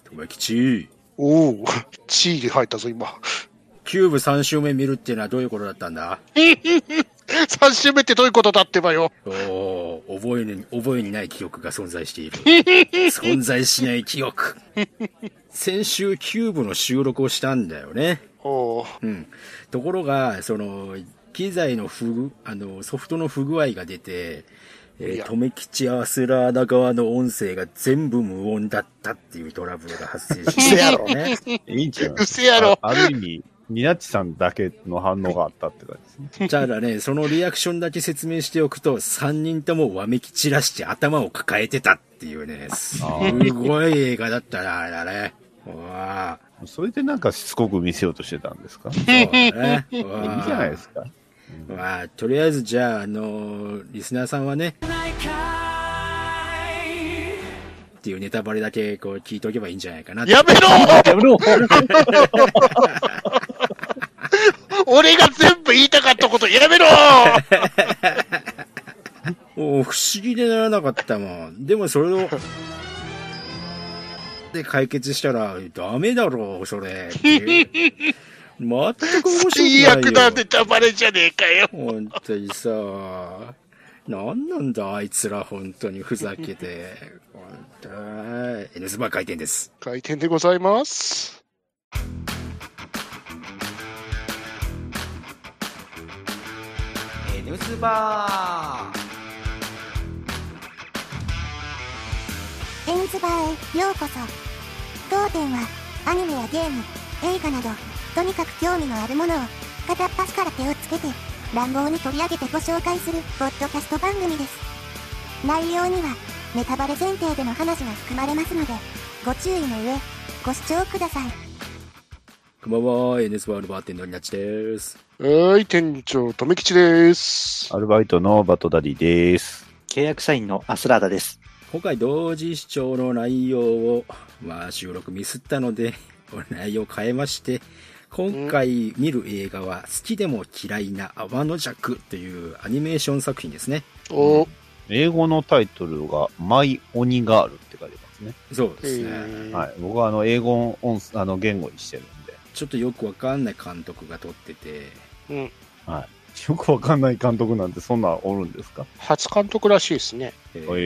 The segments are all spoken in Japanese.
友吉。 おお、地位で入ったぞ、今。 キューブ3周目見るっていうのはどういうことだったんだ 3周目ってどういうことだってばよ。 おー、覚えにない記憶が存在している。存在しない記憶。先週キューブの収録をしたんだよね。 おうん。ところが、機材のソフトの不具合が出て、留吉アスラーダ側の音声が全部無音だったっていうトラブルが発生して。 うせやろね。いいんちゃう。 うせやろ。 ある意味、ニナッチさんだけの反応があったって感じですね。 じゃあね、そのリアクションだけ説明しておくと、3人ともわめき散らして頭を抱えてたっていうね、すごい映画だったな、あれだね。わそれでなんかしつこく見せようとしてたんですか？ そうだね。 いいじゃないですか。 まあ、とりあえずじゃあ、リスナーさんはね、っていうネタバレだけこう聞いておけばいいんじゃないかな。 やめろやめろ俺が全部言いたかったことやめろ不思議でならなかったもん。でもそれを、で解決したら、ダメだろう、それ。全く面白くないよ。 最悪なネタバレじゃねえかよ。 本当にさ、なんなんだ、あいつら、本当にふざけて。本当に。N スバー開店です。 開店でございます。 N スバー。 N スバーへようこそ。当店は、アニメやゲーム、映画など、とにかく興味のあるものを、片っ端から手をつけて、乱暴に取り上げてご紹介する、ポッドキャスト番組です。内容には、ネタバレ前提での話が含まれますので、ご注意の上、ご視聴ください。 こんばんは、N スバーのバーテンのりなっちです。 はい、店長、とめきちです。 アルバイトのバトダディです。 契約社員のアスラーダです。 今回同時視聴の内容を、収録ミスったので、内容を変えまして、今回見る映画は好きでも嫌いな天の弱というアニメーション作品ですね。 英語のタイトルがマイ・オニガールって書いてますね。 そうですね。 はい。僕は英語言語にしてるんで。 ちょっとよくわかんない監督が撮ってて。 はい。よくわかんない監督なんてそんなおるんですか？ 初監督らしいですね。 うん。 ウ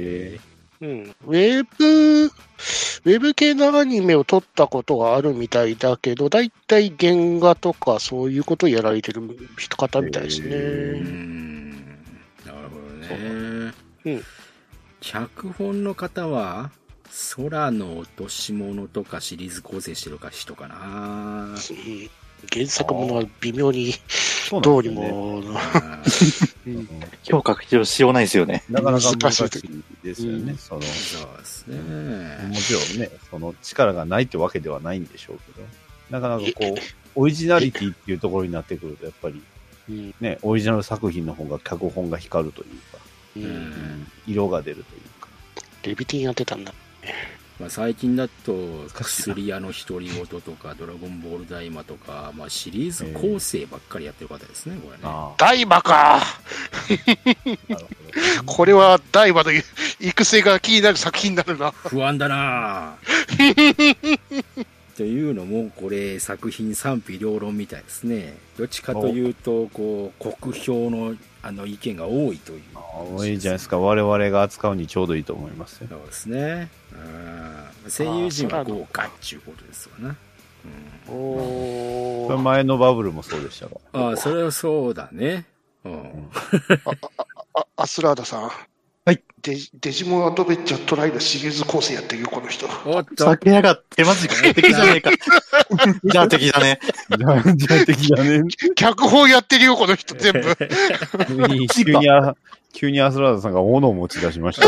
ェブ系のアニメを撮ったことがあるみたいだけど、だいたい原画とかそういうことをやられてる方みたいですね。 なるほどね。脚本の方は、空の落とし物とかシリーズ構成してる人かな。 原作ものは微妙にどうにも、 評価必要ないですよね。 なかなか難しいですよね。 そうですね。 もちろんね、その力がないってわけではないんでしょうけど、なかなかこう、オリジナリティっていうところになってくると、やっぱり、ね、オリジナル作品の方が脚本が光るというか、色が出るというか。 レビティンやってたんだ。 最近だと薬屋の独り言とかドラゴンボール大魔とか、シリーズ構成ばっかりやってる方ですね、これね。 大魔かこれは大魔の育成が気になる作品になるな。 不安だなというのも、これ作品賛否両論みたいですね。どっちかというと、こう、国評の意見が多いという。 多いじゃないですか。我々が扱うにちょうどいいと思いますよ。 そうですね。声優陣は豪華っていうことですわな。 これ前のバブルもそうでしたか？ それはそうだね。 アスラーダさん。 はい。 デジモンアドベンチャートライのシリーズ構成やってるよ、この人。 おっと。 避けやがって、マジか。敵じゃねえか。じゃあ敵だね。 じゃあ敵だね。 脚本やってるよ、この人、全部。 急にアスラーダさんが斧を持ち出しました。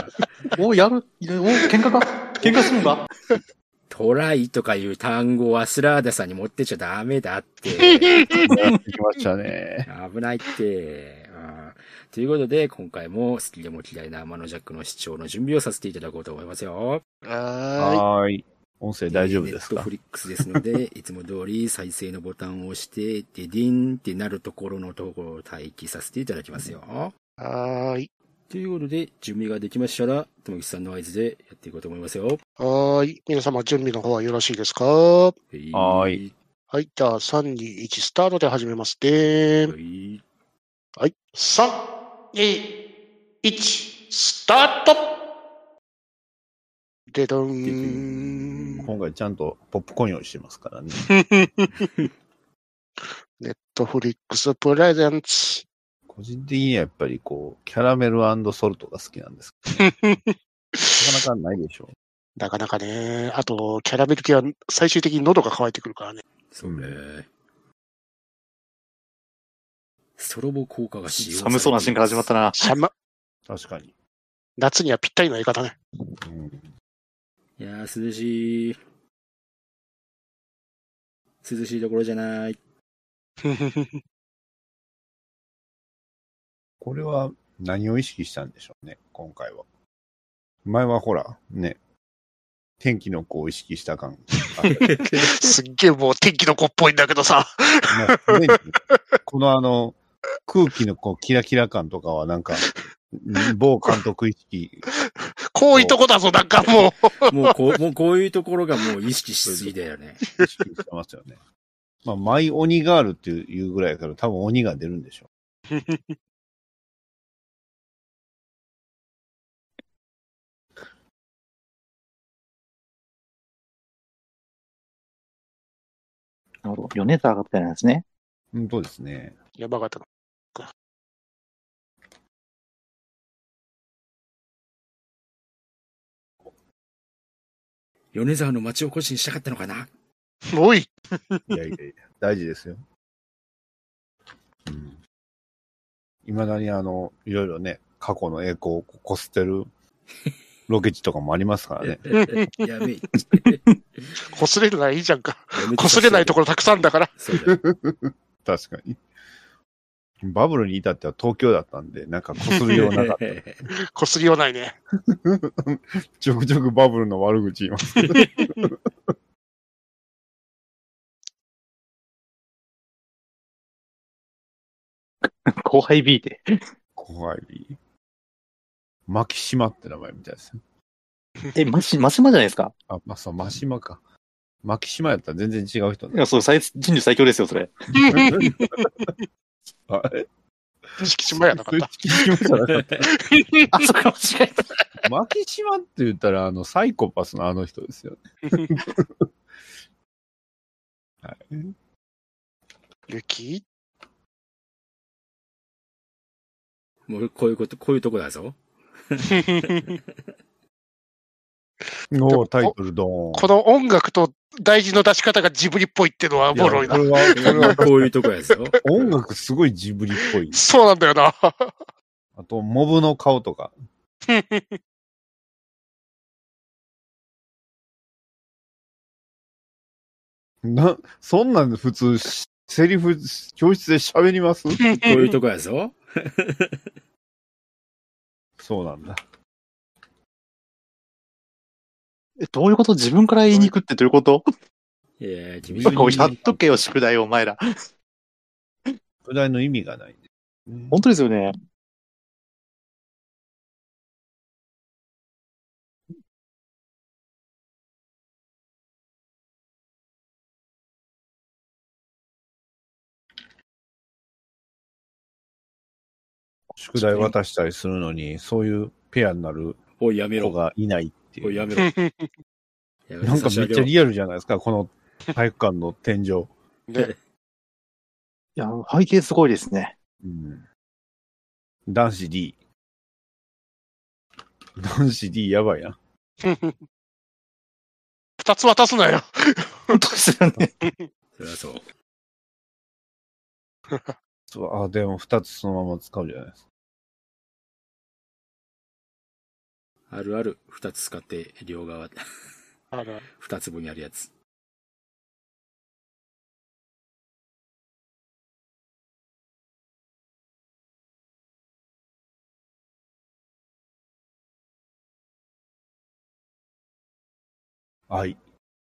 喧嘩するんか？ トライとかいう単語をアスラーダさんに持ってちゃダメだって。 やってきましたね。 危ないって。ということで、今回も好きでも嫌いな天のジャックの視聴の準備をさせていただこうと思いますよ。 はい。音声大丈夫ですか？ ネットフリックスですので、いつも通り再生のボタンを押して、ディンってなるところのところを待機させていただきますよ。 はい。 ということで、準備ができましたら、ともきさんの合図でやっていこうと思いますよ。 はーい。皆様、準備の方はよろしいですか？ はーい。 はい。じゃあ、3、2、1、スタートで始めますね。はい。3、2、1、スタート。でどん。 今回ちゃんとポップコーン用意してますからね。 ネットフリックスプレゼンツ。 個人的にはやっぱりこう、キャラメル&ソルトが好きなんですけど、ね、なかなかないでしょう。 なかなかね。あと、キャラメル系は最終的に喉が渇いてくるからね。 そうね。ストロボ効果が使用されている。 寒そうなシーンから始まったな。 確かに。 夏にはぴったりの言い方ね。 うん、 いやー、涼しい。涼しいところじゃない。 これは何を意識したんでしょうね、今回は。前はほら、ね、天気の子を意識した感すっげえもう天気の子っぽいんだけどさ。 この空気のこうキラキラ感とかはなんか、某監督意識。 こういうとこだぞ、なんかもう。 もうこういうところがもう意識しすぎだよね。 意識してますよね。まあ、マイ鬼ガールっていうぐらいだから多分鬼が出るんでしょう。 なるほど。米沢がってなんですね。 そうですね。 やばかったか。 米沢の町おこしにしたかったのかな。 おい。 いや、大事ですよ。未だにいろいろね、過去の栄光をこすってるロケ地とかもありますからね。 やべえ。 擦れるならいいじゃんか。擦れないところたくさんだから。 確かに。バブルに至っては東京だったんで、なんか擦るようなかった。 擦りようないね。 ちょくちょくバブルの悪口言います。 後輩 B で。 後輩 B。牧島って名前みたいですよ。 マシマじゃないですか。 あ、まあ、そう、マシマか。牧島やったら全然違う人いや、そう、人類最強ですよ、それ。 あれ敷島やなかった。 敷島じゃなかった。 あ、そっか、間違えた。 牧島って言ったら、サイコパスのあの人ですよね。はい。 雪もうこういうとこだぞ。 タイトルドーン。 この音楽と大事の出し方がジブリっぽいっていうのはボロいな。 これはこういうとこやぞ。 音楽すごいジブリっぽい。 そうなんだよな。 あと、モブの顔とか。そんなん普通、セリフ、教室で喋ります？こういうとこやぞ。 そうなんだ。 どういうこと？自分から言いに行くってどういうこと？ いや、君やっとけよ、宿題お前ら。 宿題の意味がない、 ね。本当ですよね。 宿題渡したりするのに、そういうペアになる子がいないっていう。 おい、やめろ。 なんかめっちゃリアルじゃないですか、この体育館の天井。 ね、 いや、背景すごいですね。 男子 D。男子 D やばいな。 二つ渡すなよ。 本当ですよね。 そりゃそう。 でも二つそのまま使うじゃないですか。 あるある、二つ使って両側。 ある。 二つ分やるやつ。 はい。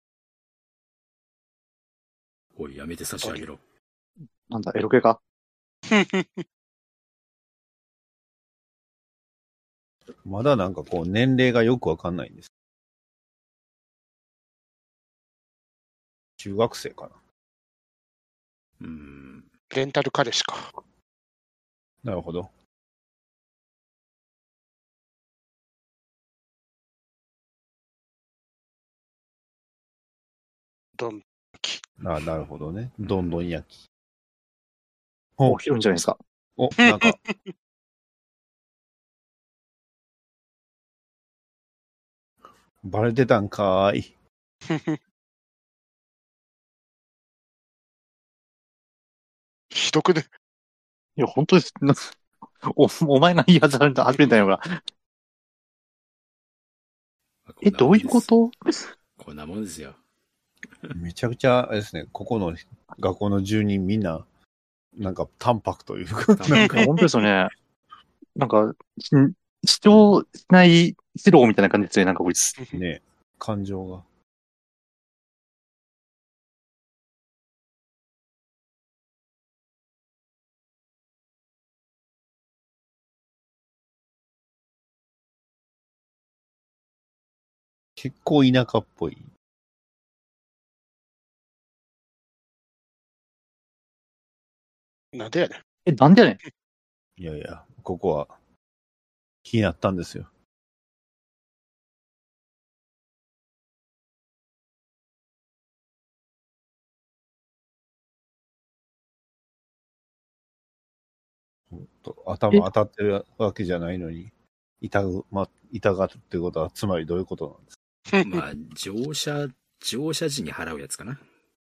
おい、やめて差し上げろ。 なんだ、エロ系かまだなんかこう、年齢がよくわかんないんです。中学生かな。 レンタル彼氏か。 なるほど。 どんき。 ああ、なるほどね。どんどん焼き。 お、広いんじゃないですか。 お、なんか。バレてたんかーい。 ひどくね。 いや、本当です。お前が言い始めたよが。どういうこと？ こんなもんですよ。 めちゃくちゃ、あれですね、ここの学校の住人みんな、なんか淡白というか。 なんか本当ですよね。なんか、主張しないスローみたいな感じですね、なんかこいつ。 ね、感情が。結構田舎っぽい。 なんでやねん。 なんでやねん。いやいや、ここは気になったんですよ。頭当たってるわけじゃないのに、痛がるってことは、つまりどういうことなんですか？ まあ、乗車時に払うやつかな。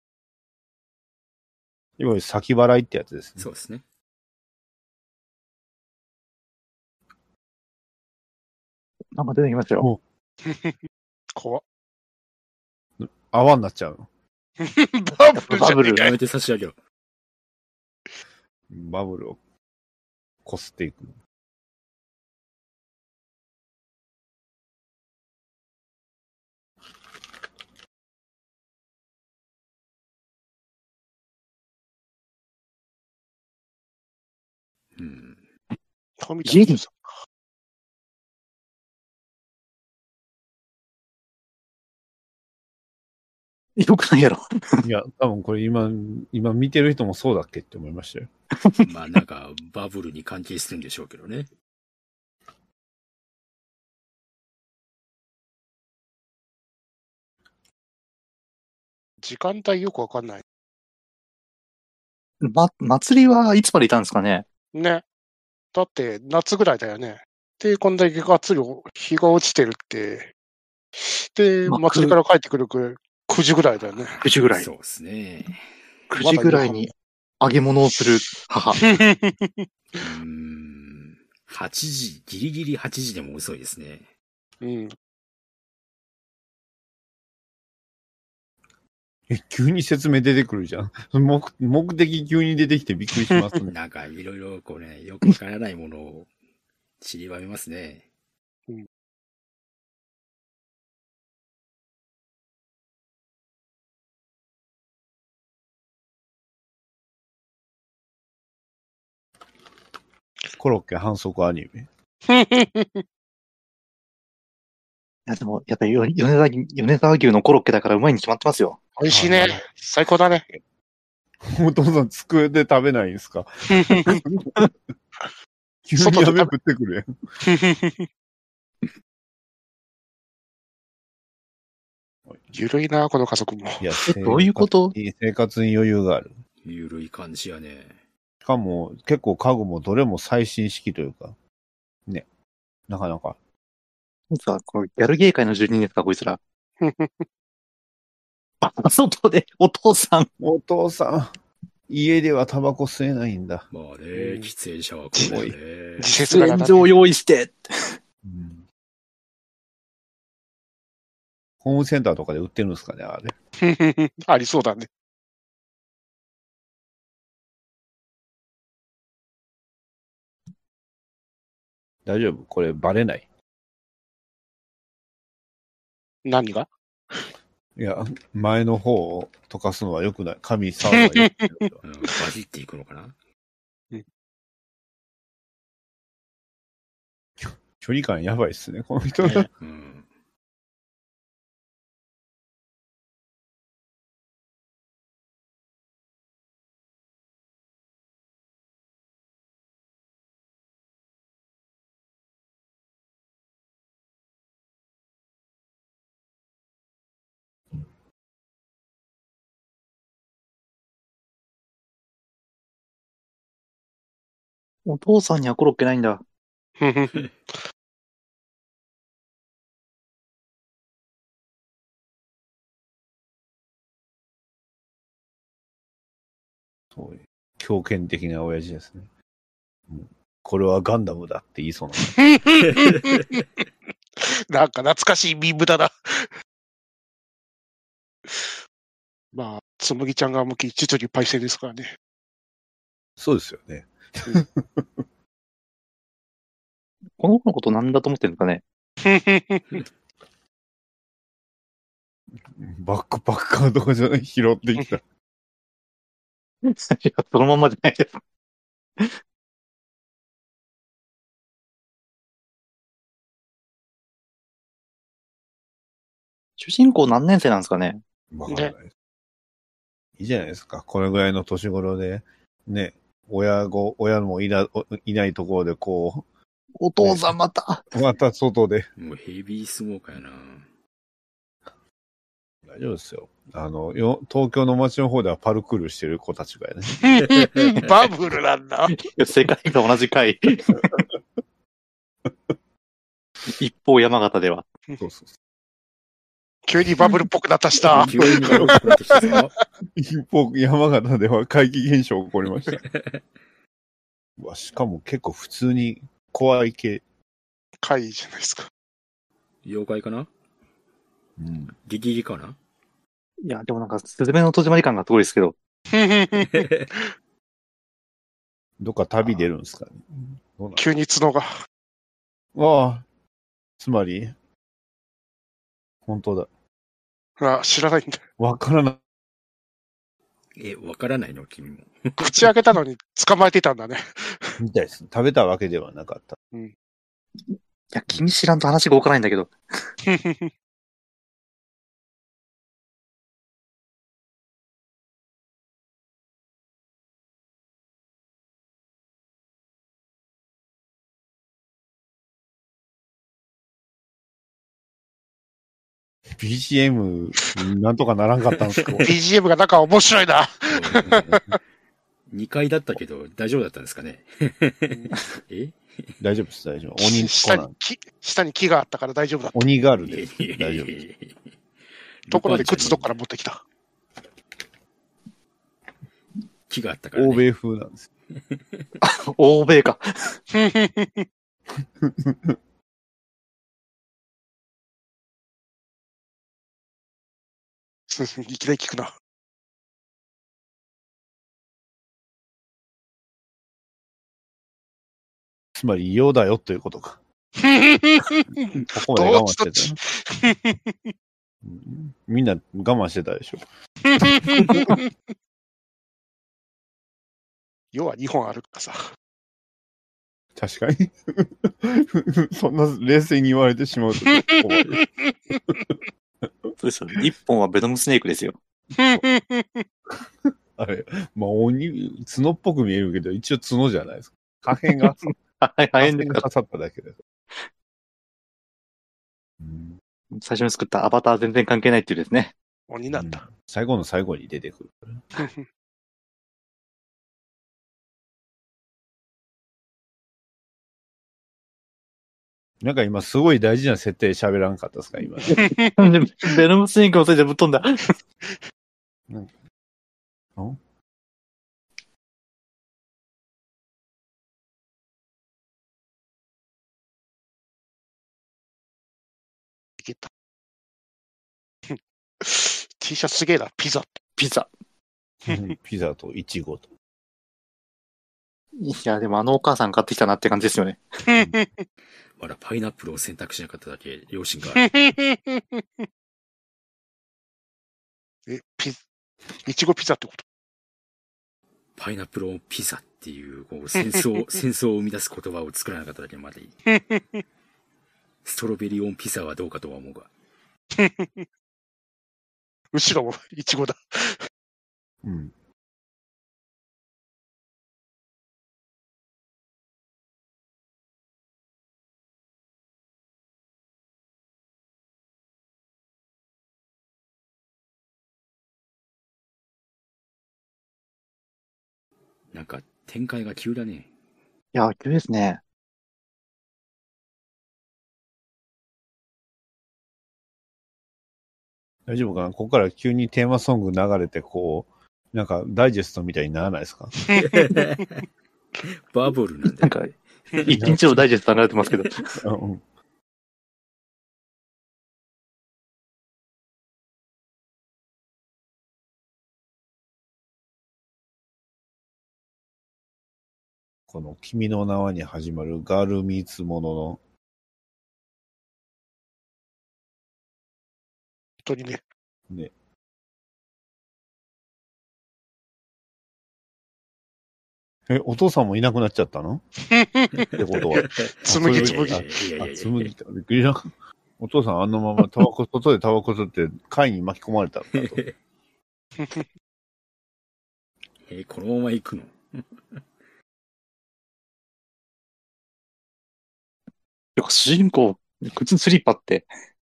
いわゆる先払いってやつですね。 そうですね。 なんか出てきましたよ。 怖っ。 泡になっちゃうの。 バブルやめて差し上げろ。 バブルをこすっていく。 富田さん。 よくないやろ。 いや、多分これ今見てる人もそうだっけって思いましたよ。 まあなんかバブルに関係してるんでしょうけどね。 時間帯よくわかんない。 祭りはいつまでいたんですかね？ ね。だって夏ぐらいだよね。で、こんだけがっつり日が落ちてるって。で、祭りから帰ってくる9時ぐらいだよね。 9時ぐらい。 そうですね。 9時ぐらいに揚げ物をする母。 8時、ギリギリ8時でも遅いですね。 うん。 急に説明出てくるじゃん。目的急に出てきてびっくりしますね。 なんかいろいろこうね、よくわからないものを散りばめますね。 うん。 コロッケ反則アニメ。 いやでも、やっぱり米沢牛のコロッケだからうまいに決まってますよ。 美味しいね。最高だね。 お父さん机で食べないんですか？急に雨降ってくるやん。 ゆるいな、この家族も。 いや、 どういうこと？ 生活に余裕がある。 ゆるい感じやね。 しかも、結構家具もどれも最新式というか、ね。なかなか。 さあ、これギャル芸会の住人ですか、こいつら。外で、お父さん。 お父さん、家ではタバコ吸えないんだ。 まあね、喫煙者はこうね。 自節柄だね。 喫煙所を用意して。 ホームセンターとかで売ってるんですかね、あれ。 ありそうだね。 大丈夫？これバレない？ 何が？ いや、前の方を溶かすのは良くない。紙触るのは良くない。 バジっていくのかな？ ち距離感やばいっすね、この人。 ねうん。 お父さんにはコロッケないんだ。 そういう強権的な親父ですね。これはガンダムだって言いそうな。 なんか懐かしいミームだな。まあ、つむぎちゃんが向き、実利パイセンですからね。 そうですよね。 この子のことなんだと思ってるんですかね。 バックパッカーとかじゃない、拾ってきた。 いや、そのまんまじゃないです。主人公何年生なんですかね。 わかんない。いいじゃないですか。これぐらいの年頃で、ね、親もいないところでこお父さんまた。 う、また外で。 もうヘビースモーカーやな。 大丈夫ですよ。東京の街の方ではパルクールしてる子たちがやね。 バブルなんだ。 世界が同じ回。一方山形では。 そうそうそう。 急にバブルっぽくなったした。 急にバブルっぽくなってきたぞ。 一方、山形では怪奇現象起こりました。うわ、しかも結構普通に怖い系。 怪異じゃないですか。 妖怪かなうん。 ギギギかな。 いや、でもなんか、スズメの戸締まり感がすごいですけど。 どっか旅出るんですかね。どうなん急に角が。 ああ、つまり、本当だ。 あ、知らないんだ。 わからないわからないの君も。 口開けたのに捕まえてたんだね。 みたいです。食べたわけではなかった。 いや、君知らんと話が動かないんだけど。 BGM、なんとかならんかったんですか BGM がなんか面白いな。 2階だったけど大丈夫だったんですかね。 大丈夫です、大丈夫。鬼下に木があったから大丈夫だった。 鬼ガールで大丈夫です。 ところで靴どっから持ってきた。 木があったから、ね。 欧米風なんです。 欧米か。 いきなり聞くな。 つまり、用だよということか。ここまで我慢してた。みんな我慢してたでしょ。 要は2本あるからさ。 確かに。そんな冷静に言われてしまうと怖い。 そうですよね。一本はベノムスネークですよ。 あれ、まあ、角っぽく見えるけど、一応角じゃないですか。破片が、 破片でが刺さっただけです。 最初に作ったアバター全然関係ないっていうですね。 鬼なんだ。 最後の最後に出てくる。なんか今すごい大事な設定喋らんかったですか今。 ベノムスネークのせいでぶっ飛んだ。 いけた。T シャツすげえな、ピザ。 ピザ。 ピザとイチゴと。 いや、でもあのお母さん買ってきたなって感じですよね。 まだパイナップルを選択しなかっただけ、良心がある。 いちごピザってこと？ パイナップルオンピザっていう、こう戦争を生み出す言葉を作らなかっただけまでいい。 トロベリーオンピザはどうかとは思うが。 後ろもイチゴだ。 うん。 なんか展開が急だね。 いや、急ですね。 大丈夫かな、ここから急にテーマソング流れて、こう、なんかダイジェストみたいにならないですか？ バブルなんだなんか、一日のダイジェスト流れてますけど。 うん。この君の名はに始まるガールミーツものの、 本当にね。 ね。お父さんもいなくなっちゃったのってことは。 紬紬。 紬か。びっくりした。お父さんあのまま外でタバコ吸って貝に巻き込まれたのかと。 このまま行くの？ 主人公、靴スリッパって。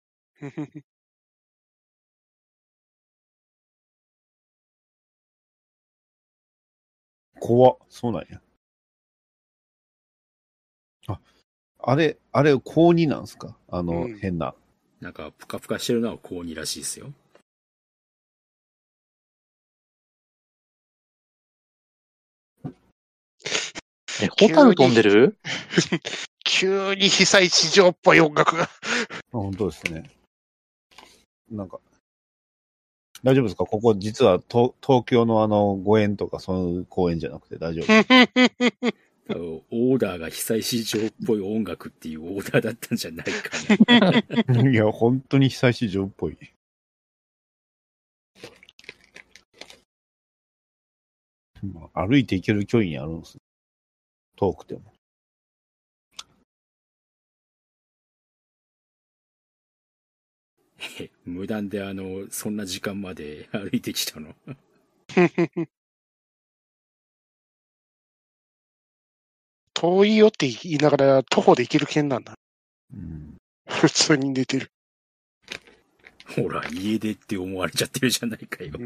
怖っ。そうなんや。あれ、高2なんすか？変な。 なんか、ぷかぷかしてるのは高2らしいですよ。 ホタル飛んでる？ 急に被災地上っぽい音楽が。 本当ですね。なんか、大丈夫ですか？ここ実は東京の御苑とかそういう公園じゃなくて大丈夫？ オーダーが被災市場っぽい音楽っていうオーダーだったんじゃないかな。 いや、本当に被災市場っぽい。歩いて行ける距離にあるんです。遠くても。 無断でそんな時間まで歩いてきたの？ 遠いよって言いながら徒歩で行ける県なんだ。 うん、 普通に寝てる。 ほら、家出って思われちゃってるじゃないかよ。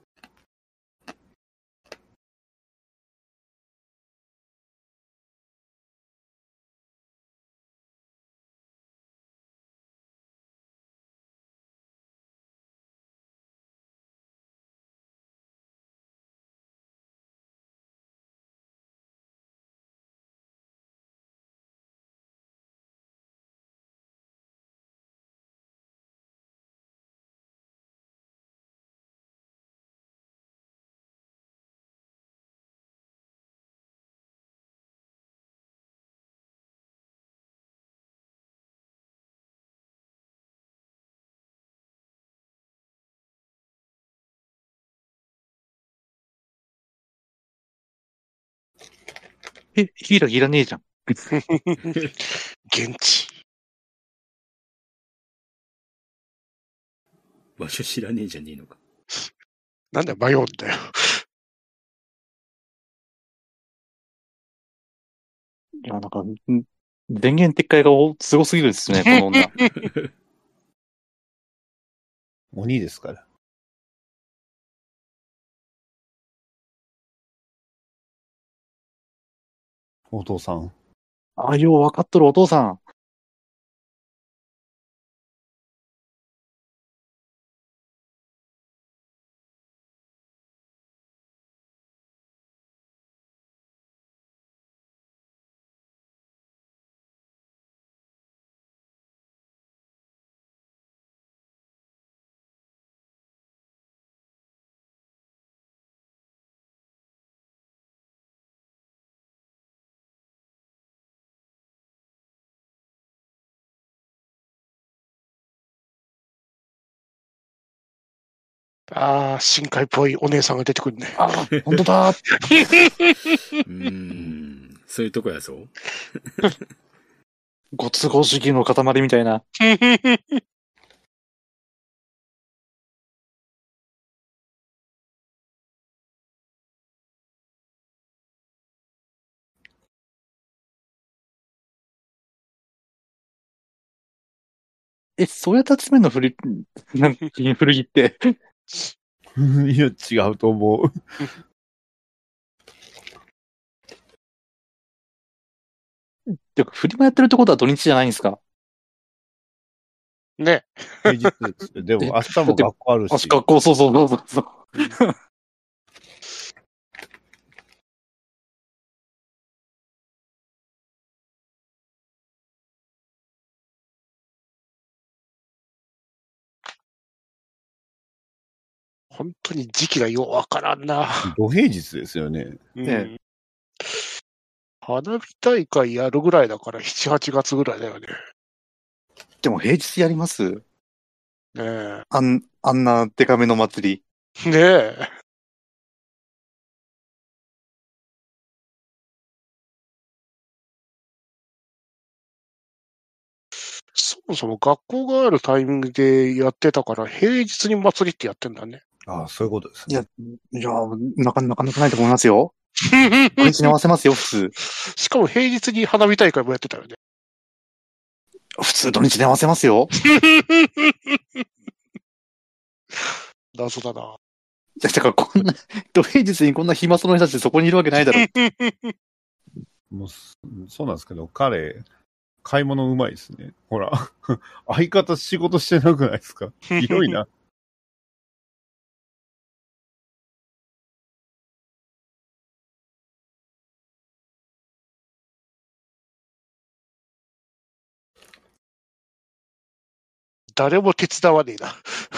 ヒイラギいらねえじゃん。 現地。 場所知らねえじゃねえのか。 なんで迷うんだよ。 いや、なんか、電源撤回がすごすぎるですね、この女。 鬼ですから。お父さん。 あ、よう分かっとるお父さん。 ああ、深海っぽいお姉さんが出てくるね。 ああ、本当だ。 そういうとこやそう。 ご都合主義の塊みたいな。そうやって集めるの古着って。 いや、違うと思う。 てか、フリマやってるってことは土日じゃないんですか？ ね。 平日ですよ。でも明日も学校あるし。 学校、そうそうそうそう。 本当に時期がようわからんな。 土平日ですよね。 ね花火大会やるぐらいだから7、8月ぐらいだよね。 でも平日やります？ ねえ。 あんなデカめの祭り。 ねえ。そもそも学校があるタイミングでやってたから、平日に祭りってやってんだね。 ああ、そういうことですね。 いや、なかなかないと思いますよ。土日に合わせますよ、普通。 しかも平日に花火大会もやってたよね。 普通土日に合わせますよ。 謎だな。 だからこんな、土平日にこんな暇そうな人たちそこにいるわけないだろ。 もうそうなんですけど、彼、買い物うまいですね。ほら、相方仕事してなくないですか？ひどいな。 誰も手伝わねえな。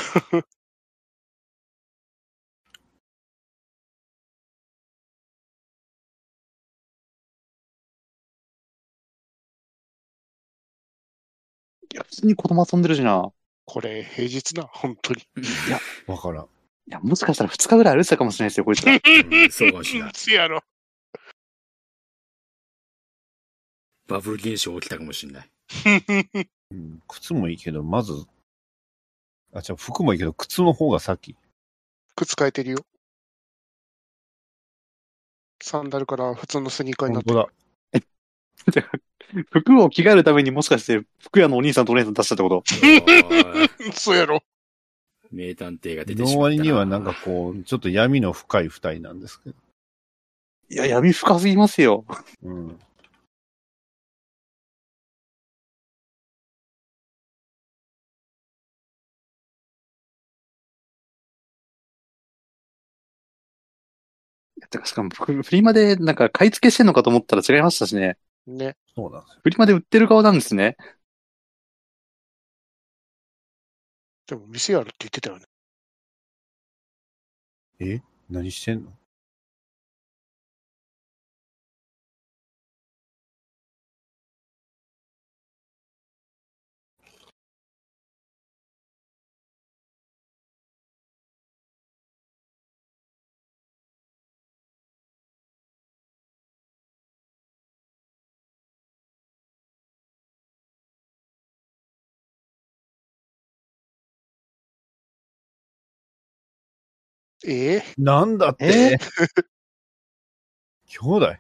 いや、普通に子供遊んでるしな。 これ、平日な、本当に。 いや、 わからん。 いや、もしかしたら2日ぐらい歩いてたかもしれないですよ、こいつら。 そうかもしれない。 せやろ。 バブル現象起きたかもしれない。 うん、靴もいいけど、まず、服もいいけど、靴の方が先。 靴変えてるよ。サンダルから普通のスニーカーにな本ってる。 当だ。 服を着替えるためにもしかして服屋のお兄さんとお姉さん出したってこと？ そうやろ。 名探偵が出てしのまったな。 割にはなんかこう、ちょっと闇の深い二人なんですけど。 いや、闇深すぎますよ。 うん。 てかしかもフリマでなんか買い付けしてんのかと思ったら違いましたしね。 ね。 そうなんですよ。 フリマで売ってる側なんですね。 でも店やるって言ってたよね。 何してんの？なんだって兄弟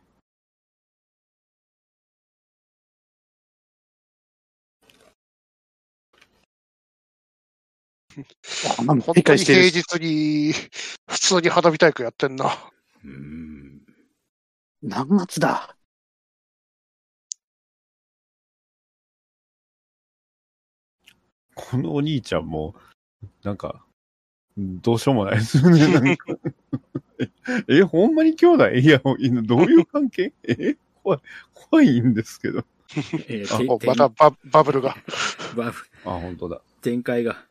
本当に平日に普通に花火大会やってんな。 何月だ？ このお兄ちゃんも、なんか、どうしようもないですよね。なんかほんまに兄弟？いや、どういう関係？怖いんですけど。 またバブルが。 本当だ。 展開が。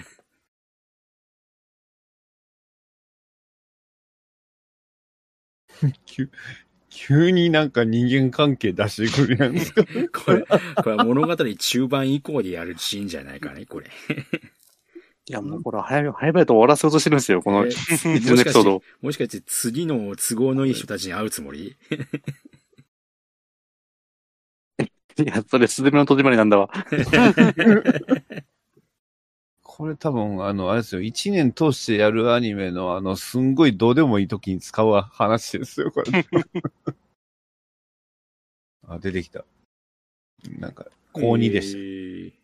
急になんか人間関係出してくるやんですか。 これは物語中盤以降でやるシーンじゃないかね、これ。 いや、もうこれ早々と終わらせようとしてるんですよ、この一連のエピソード。 もしかして次の都合のいい人たちに会うつもり？ いや、それ、すずめの戸締まりなんだわ。 これ多分、あれですよ、一年通してやるアニメの、すんごいどうでもいい時に使う話ですよ、これ。あ、出てきた。なんか、高2でした。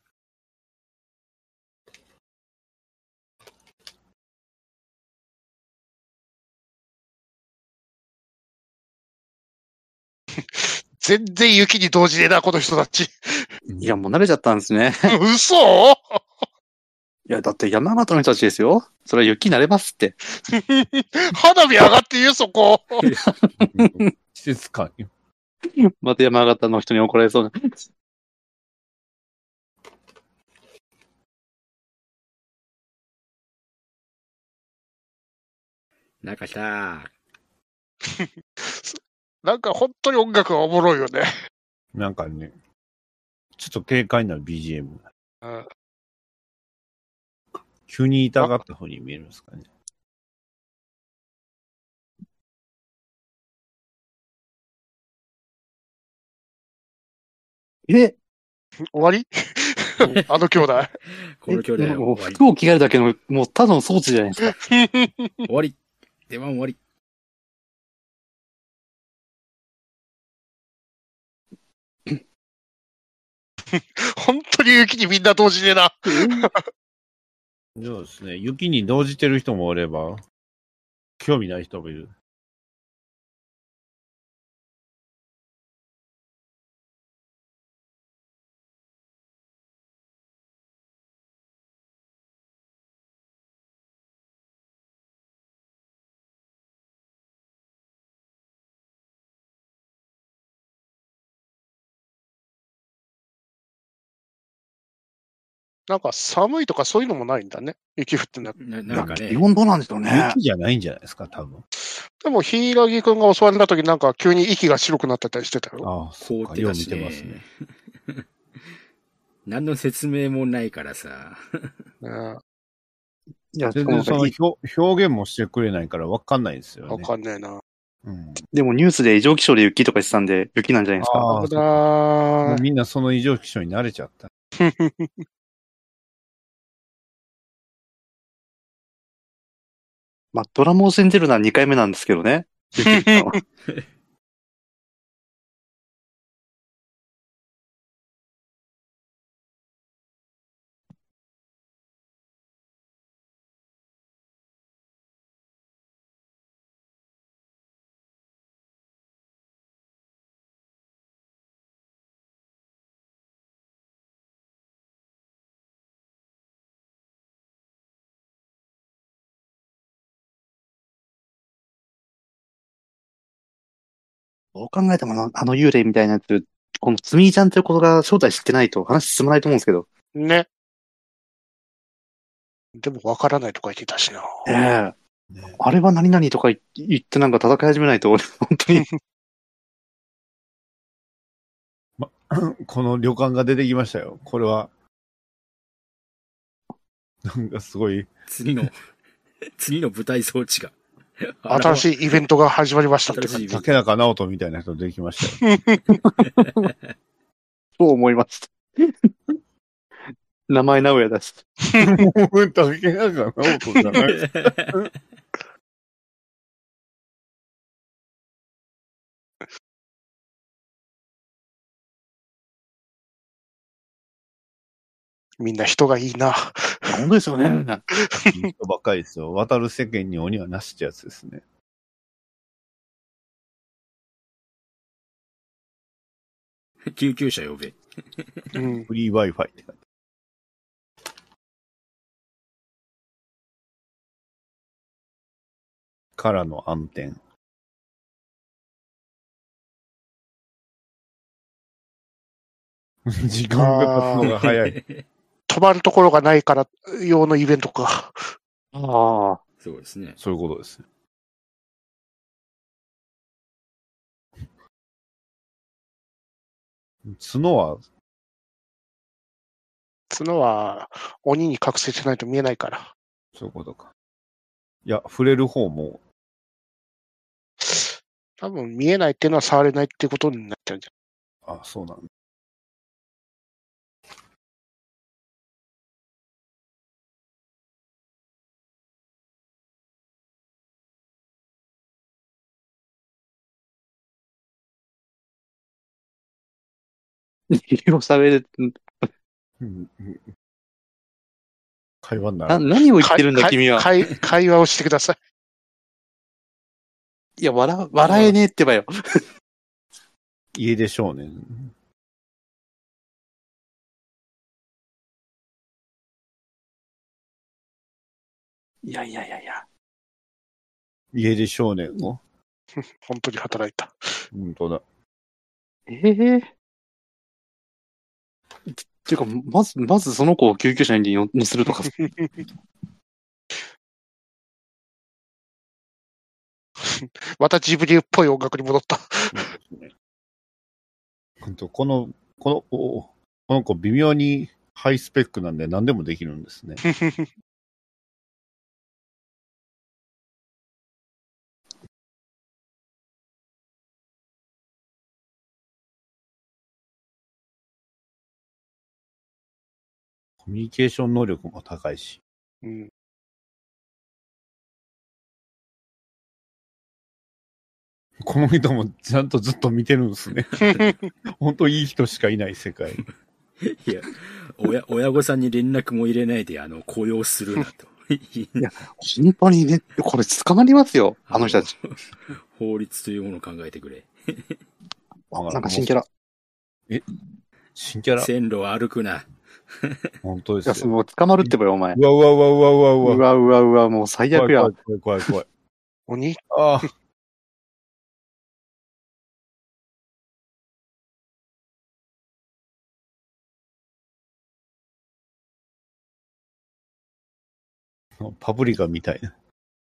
全然雪に動じねえな、この人たち。 いや、もう慣れちゃったんですね。 嘘いや、だって山形の人たちですよ。それは雪になれますって。 花火上がって言う、そこ。 季節感よ。 また山形の人に怒られそうな。 なんかさ、 なんか本当に音楽がおもろいよね。 なんかね、ちょっと軽快な BGM。 うん、 急に痛がった風に見えるんですかね。 え終わりあの兄弟。 この兄弟はもう終わり。 服を着替えるだけの、もうただの装置じゃないですか。 終わり。出番終わり。 本当に雪にみんな動じねえな。 そうですね。雪に動じてる人もおれば、興味ない人もいる。 なんか寒いとかそういうのもないんだね。雪降ってなくて。 なんかね基。本どうなんでしょうね。 雪じゃないんじゃないですか、多分。 でも、柊くんが襲われた時なんか急に息が白くなってたりしてたよ。 ああ、そうか。よう見凍ってたしてますね。 ね。何の説明もないからさ。 ねいや、し全かもなんか然その表現もしてくれないから分かんないんですよわね。 かんねえな。 うん、 でもニュースで異常気象で雪とか言ってたんで、雪なんじゃないですか。 ああ、 危そうかもなうみんなその異常気象に慣れちゃった。 ーまあ、ドラマを信じるのは2回目なんですけどね。雪降ったのはどう考えてもあの幽霊みたいなやつ、このつみーちゃんということが正体知ってないと話進まないと思うんですけど。 ね。でもわからないとか言ってたしな。 ええね、 あれは何々とか言ってなんか戦い始めないと、俺、本当に。 この旅館が出てきましたよ。これは、なんかすごい、 次の舞台装置が。 新しいイベントが始まりましたって新しいイベント竹中直人みたいな人出てきましたよ。 そう思いました。名前名古屋だし。 竹中直人じゃないですか。 みんな人がいいな。 本当ですよね。 いい人ばっかりですよ。渡る世間に鬼はなしってやつですね。 救急車呼べ。 うん。 フリー Wi-Fi って感じ。からの暗転。時間が経つのが早い。 泊まるところがないから用のイベントか。 ああ。 そうですね。 そういうことですね。角は、 角は鬼に隠せてないと見えないから。 そういうことか。いや、触れる方も、 多分見えないっていうのは触れないっていうことになってるんじあ、そうなんだ。 英語喋れ、 うんうん会話にならない。 何を言ってるんだ、君は。 会話をしてください。 いや、笑えねえってばよ。 家出少年。 いやいやいやいや。 家出少年を。 本当に働いた。 本当だ。 っていうか、まずその子を救急車に乗せるとか。 またジブリっぽい音楽に戻った。 本当この子微妙にハイスペックなんで何でもできるんですね。コミュニケーション能力も高いし。 うん、 この人もちゃんとずっと見てるんですね。本当いい人しかいない世界。 いや、親御さんに連絡も入れないで、雇用するなと。 いや、本当にね、これ捕まりますよ、あの人たち。 法律というものを考えてくれ。 なんか新キャラ。 新キャラ線路を歩くな。 本当でいや、 すよ。 もう捕まるってばよ、お前。 うわうわうわうわうわうわ。 うわうわうわ、もう最悪や。 怖い怖い怖い怖い。 鬼ああ。パプリカみたいな。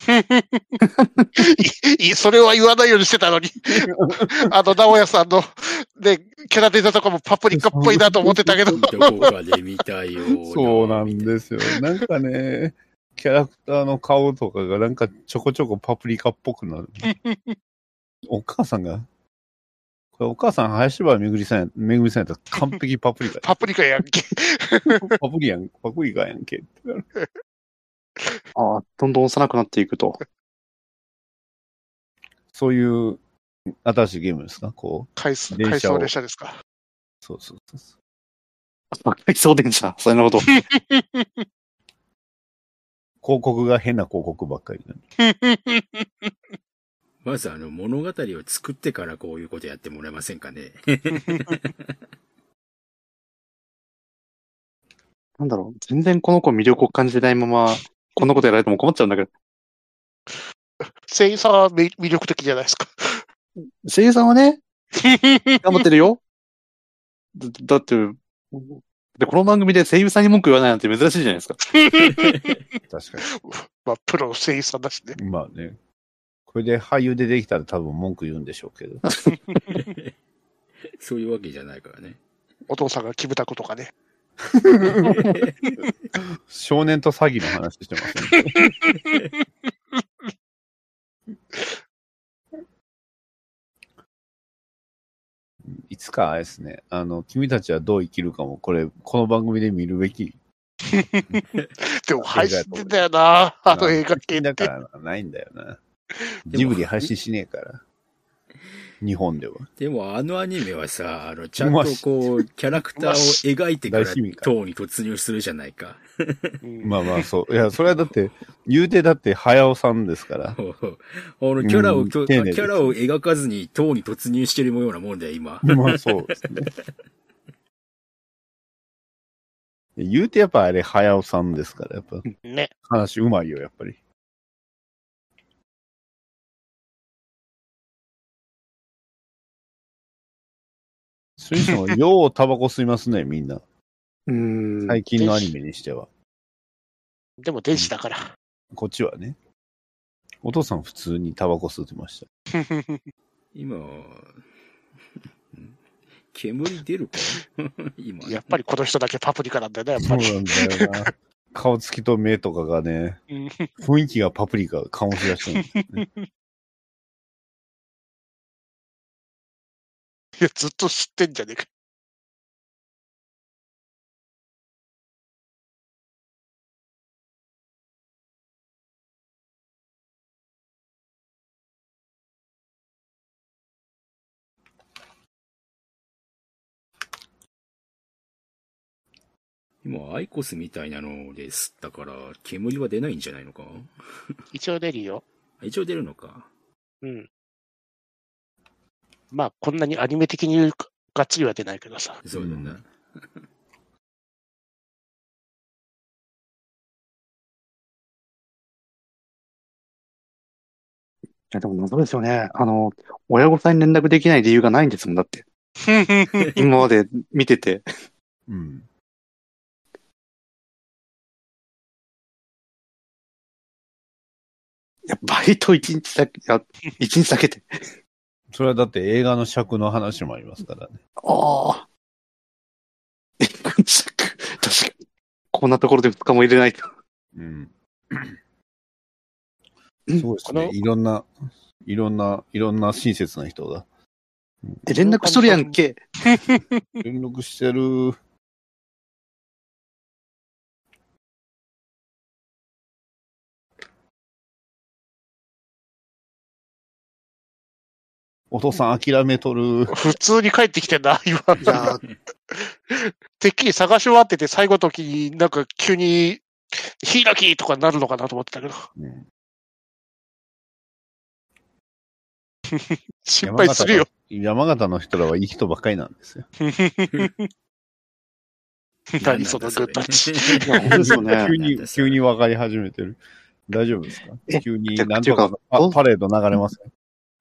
それは言わないようにしてたのに。直哉さんの、ね、キャラデザとかもパプリカっぽいなと思ってたけど。 どこかで見たような。 そうなんですよ。なんかね、キャラクターの顔とかがなんかちょこちょこパプリカっぽくなる。お母さんが、これお母さん林原めぐみさんやったら完璧パプリカ。 パプリカやんけ。 パプリカやんけ。 ああ、どんどん幼くなっていくと。 そういう新しいゲームですかこう。 回送電車を列車ですか。 そうそうそうそう。 回送電車、そんなこと。 広告が変な広告ばっかりなんで。 まず物語を作ってからこういうことやってもらえませんかね。 なんだろう、全然この子魅力を感じないまま、こんなことやられても困っちゃうんだけど。 声優さんは魅力的じゃないですか。 声優さんはね、頑張ってるよ。だって、で、この番組で声優さんに文句言わないなんて珍しいじゃないですか。 確かまあ、プロの声優さんだしね。 に。まあね。これで俳優出てきたら多分文句言うんでしょうけど。 そういうわけじゃないからね。 お父さんが決めたことかね。 少年と詐欺の話してますね。いつかあれですね、君たちはどう生きるかも、この番組で見るべき。 でも配信でだよな、あの映画系って。 だからないんだよな。ジブリ配信しねえから。日本では。 でもアニメはさ、ちゃんとこう、キャラクターを描いてから塔に突入するじゃないか。 まあまあそう。いや、それはだって、言うてだって早尾さんですから。 キャラを描かずに塔に突入してるようなもんだよ、今。 まあそうですね。言うてやっぱあれ早尾さんですから、やっぱ。 ね。 話うまいよ、やっぱり。それにしても、ようタバコ吸いますね、みんな。最近のアニメにしては。 でも電子だから。 こっちはね。お父さん普通にタバコ吸ってました。 今、煙出るか今。 やっぱりこの人だけパプリカなんだよね、やっぱり。 そうなんだよな。顔つきと目とかがね、雰囲気がパプリカ醸し出してるんですね。 いや、ずっと知ってんじゃねえか。 今、アイコスみたいなので吸ったから、煙は出ないんじゃないのか？ 一応出るよ。 一応出るのか。 うん。まあ、こんなにアニメ的にがっつりは出ないけどさ。 そうだな。 いや、でも謎ですよね。親御さんに連絡できない理由がないんですもん、だって。今まで見てて。 うん。 いや、バイト一日だけ、一日だけで。 それはだって映画の尺の話もありますからね。 ああ。確かに。こんなところで2日も入れないと。 うん。そうですね。いろんな親切な人が。 連絡しとるやんけ。 連絡してる。お父さん諦めとる。 普通に帰ってきてんだ、今。 いやてっきり探し終わってて最後の時になんか急に、ヒイラキとかになるのかなと思ってたけど。 うん、 心配するよ。 山形の人らはいい人ばっかりなんですよ。 何そのグッタッチ。 いや、本当ですよね。 急に分かり始めてる。大丈夫ですか？急になんとかパレード流れますね。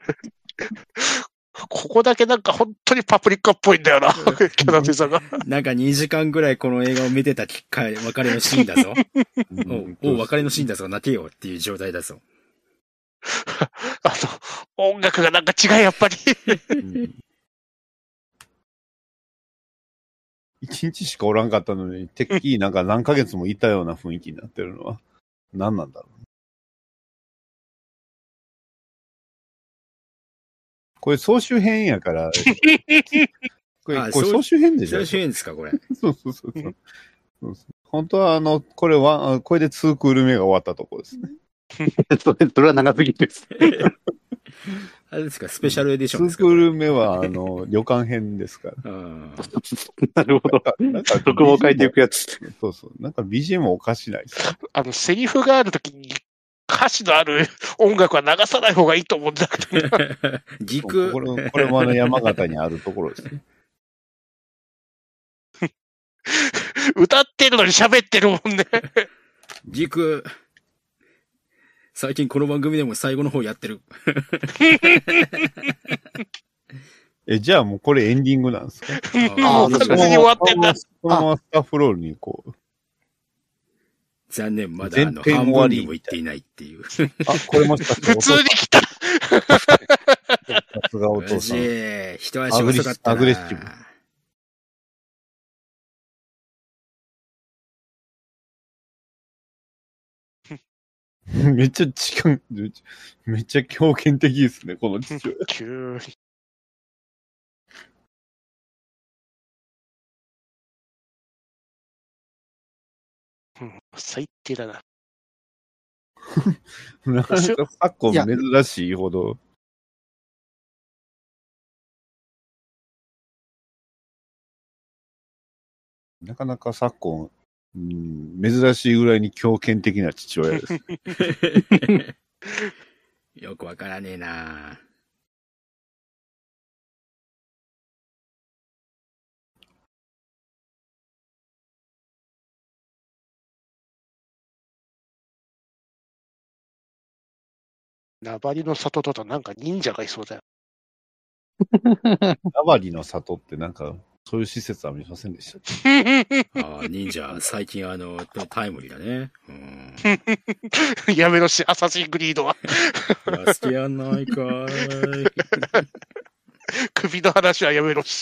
ここだけなんか本当にパプリカっぽいんだよな、キャナティさんが。 なんか2時間ぐらいこの映画を見てた別れのシーンだぞ。おう、別れのシーンだぞ、泣けよっていう状態だぞ。 音楽がなんか違う、やっぱり。 一日しかおらんかったのに、てっきりなんか何ヶ月もいたような雰囲気になってるのは、何なんだろう。これ総集編やから、これ総集編でしょ？ 総集編ですか、これ。 そう。本当はこれで2クール目が終わったところですね。 それは長すぎです。 あれですか、スペシャルエディションですか？ 2クール目は旅館編ですから。 なるほど。特報書いていくやつ。 そう。なんか BGM おかしないですか？ セリフがあるときに歌詞のある音楽は流さない方がいいと思うんだけど。 これも山形にあるところですね。 歌ってるのに喋ってるもんね。 軸。最近この番組でも最後の方やってる。 じゃあもうこれエンディングなんですか？ もう完全に終わってんだ。 このままスタッフロールにこう。 残念、まだ半分にも行っていないっていう。 これもしかして普通に来た。 さすがお父さん。 一足遅かったな。 アグレッシブ。めっちゃ強権的ですね、この父親。 急に。最低だな。 なかなか昨今珍しいほど。なかなか昨今、珍しいぐらいに強権的な父親です。 よくわからねえな。 ナバリの里となんか忍者がいそうだよ。 ナバリの里ってなんか、そういう施設は見ませんでした。 忍者、最近タイムリーだね。 やめろし、アサシングリードは。 好きやんないかーい。 首の話はやめろし。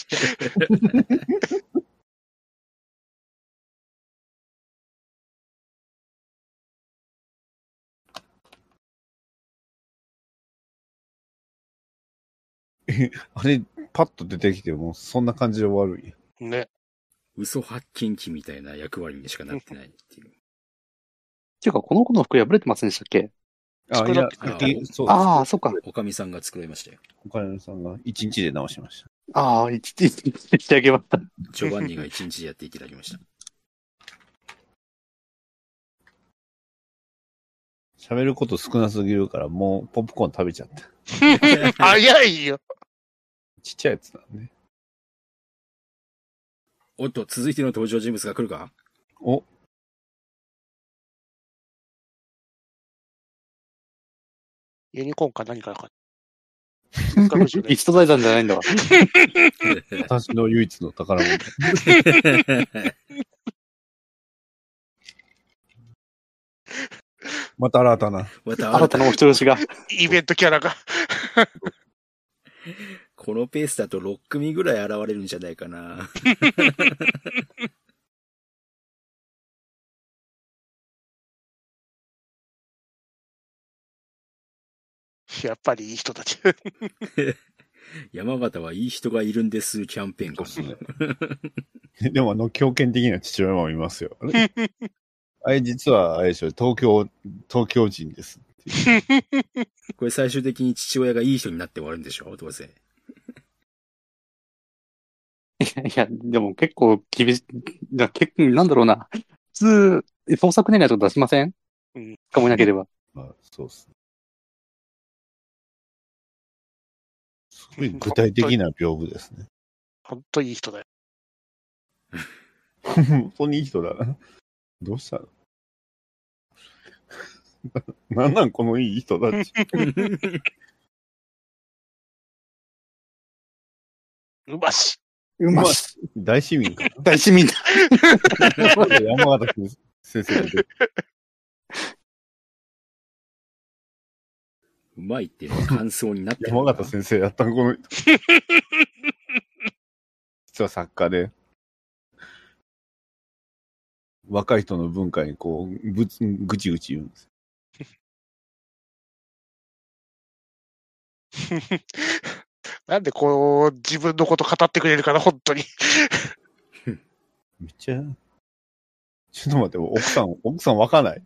あれ、パッと出てきても、そんな感じで終わるんや。 ね。 嘘発見器みたいな役割にしかなってないっていう。 っていうか、この子の服破れてませんでしたっけ？ 作らそっか。 おかみさんが作りましたよ。 おかみさんが一日で直しました。 一日してあげました。 ジョバンニが一日でやっていただきました。 喋ること少なすぎるから、もうポップコーン食べちゃった。 早いよ。 ちっちゃいやつだね。 おっと、続いての登場人物が来るか？ お、 ユニコーンか何かか。 一途財産じゃないんだわ。 私の唯一の宝物。また新たな。 また新たなお人よしが。 イベントキャラが。 このペースだと6組ぐらい現れるんじゃないかな。 やっぱりいい人たち。 山形はいい人がいるんですキャンペーンかそうですね。でも強権的な父親もいますよ。あれ実は、あれでしょ、東京人ですっていう。 これ最終的に父親がいい人になって終わるんでしょどうせ。 いや、でも結構厳しい、なんだろうな。普通、創作年内とか出しません？ うん。 かもいなければ。 まあ、そうですね。すごい具体的な屏風ですね。 本当いい人だよ。 本当にいい人だな。どうしたの？なんこのいい人たち。 うまし。 うまし。 大市民かな。 大市民だ。 山形君先生で。 うまいっていうのは感想になってる。 山形先生やったのこの人。実は作家で、若い人の文化にこう、ぐちぐち言うんです。 なんでこう、自分のこと語ってくれるかな、本当に。 めっちゃ、ちょっと待って、奥さんわかんない。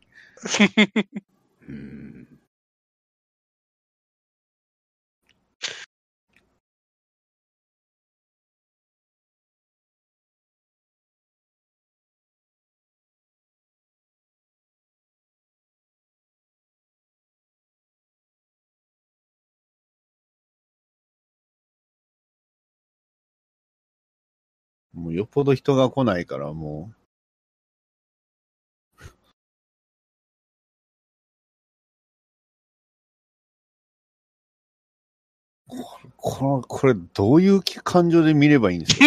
もうよっぽど人が来ないからもう。これどういう感情で見ればいいんですか？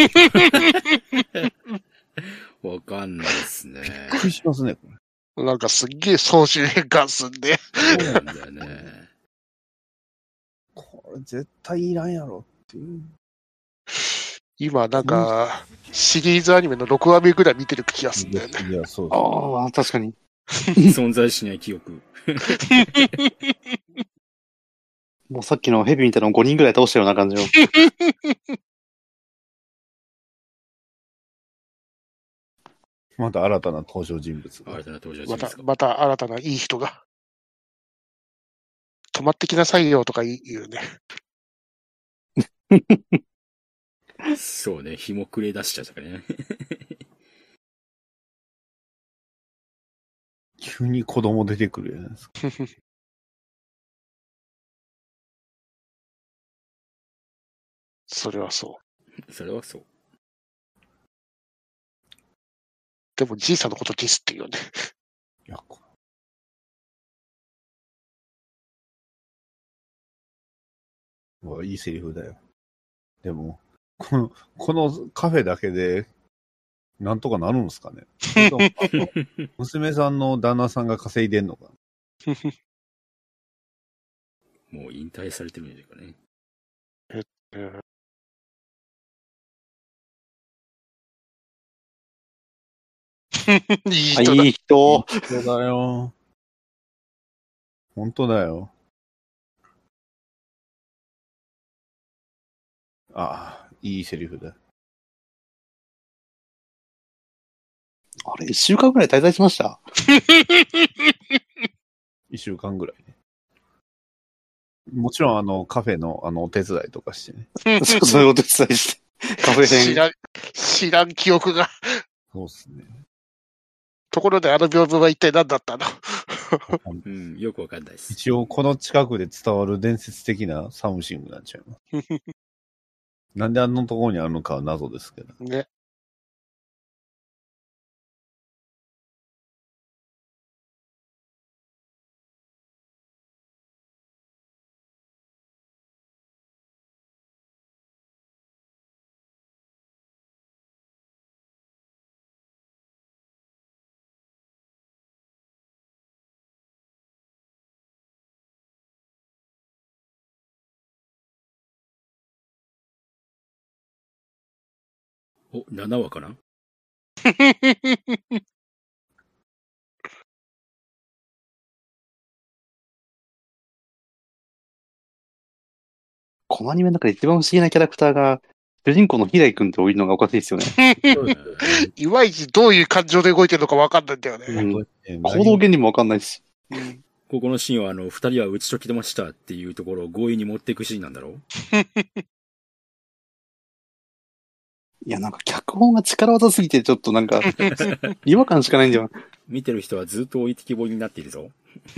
わかんないですね。 びっくりしますね、これ。 なんかすっげえ総集変換すんで。 そうなんだよね。 これ絶対いらんやろっていう。 今なんか、シリーズアニメの6話目ぐらい見てる気がするんだよね。 いや、そうです。 ああ、確かに。 存在しない記憶。 もうさっきのヘビみたいなの5人ぐらい倒したような感じの。 また新たな登場人物が。 新たな登場人物が。 また新たないい人が。止まってきなさいよとか言うね。 そうね、日も暮れ出しちゃったからね。 急に子供出てくるじゃないですか。 それはそう。 それはそう。 でもじいさんのことディスってるよね。 いや、いいセリフだよ。でも、このカフェだけで、なんとかなるんですかね。娘さんの旦那さんが稼いでんのかな。 もう引退されてるんじゃないかね。 いい人だ。 いい人。 本当だよ。本当だよ。ああ、いいセリフだ。 あれ、1週間ぐらい滞在しました？ 1週間ぐらいね。もちろんカフェのお手伝いとかしてね。 そういうお手伝いして。カフェ編。 知らん記憶が。 そうっすね。 ところで屏風は一体何だったの？ うん、よくわかんないです。 一応この近くで伝わる伝説的なサムシングなんちゃいます。なんであのところにあるのかは謎ですけど。 ね。 お、7話かな。 このアニメの中で一番不思議なキャラクターが、主人公の平井くんって置いるのがおかしいですよね。 いまいちどういう感情で動いてるのか分かんないんだよね。 行動原理もわかんないし。 ここのシーンは二人は打ち解けてましたっていうところを強引に持っていくシーンなんだろう。 いや、なんか脚本が力技すぎてちょっとなんか、違和感しかないんだよ。 見てる人はずっと置いてきぼりになっているぞ。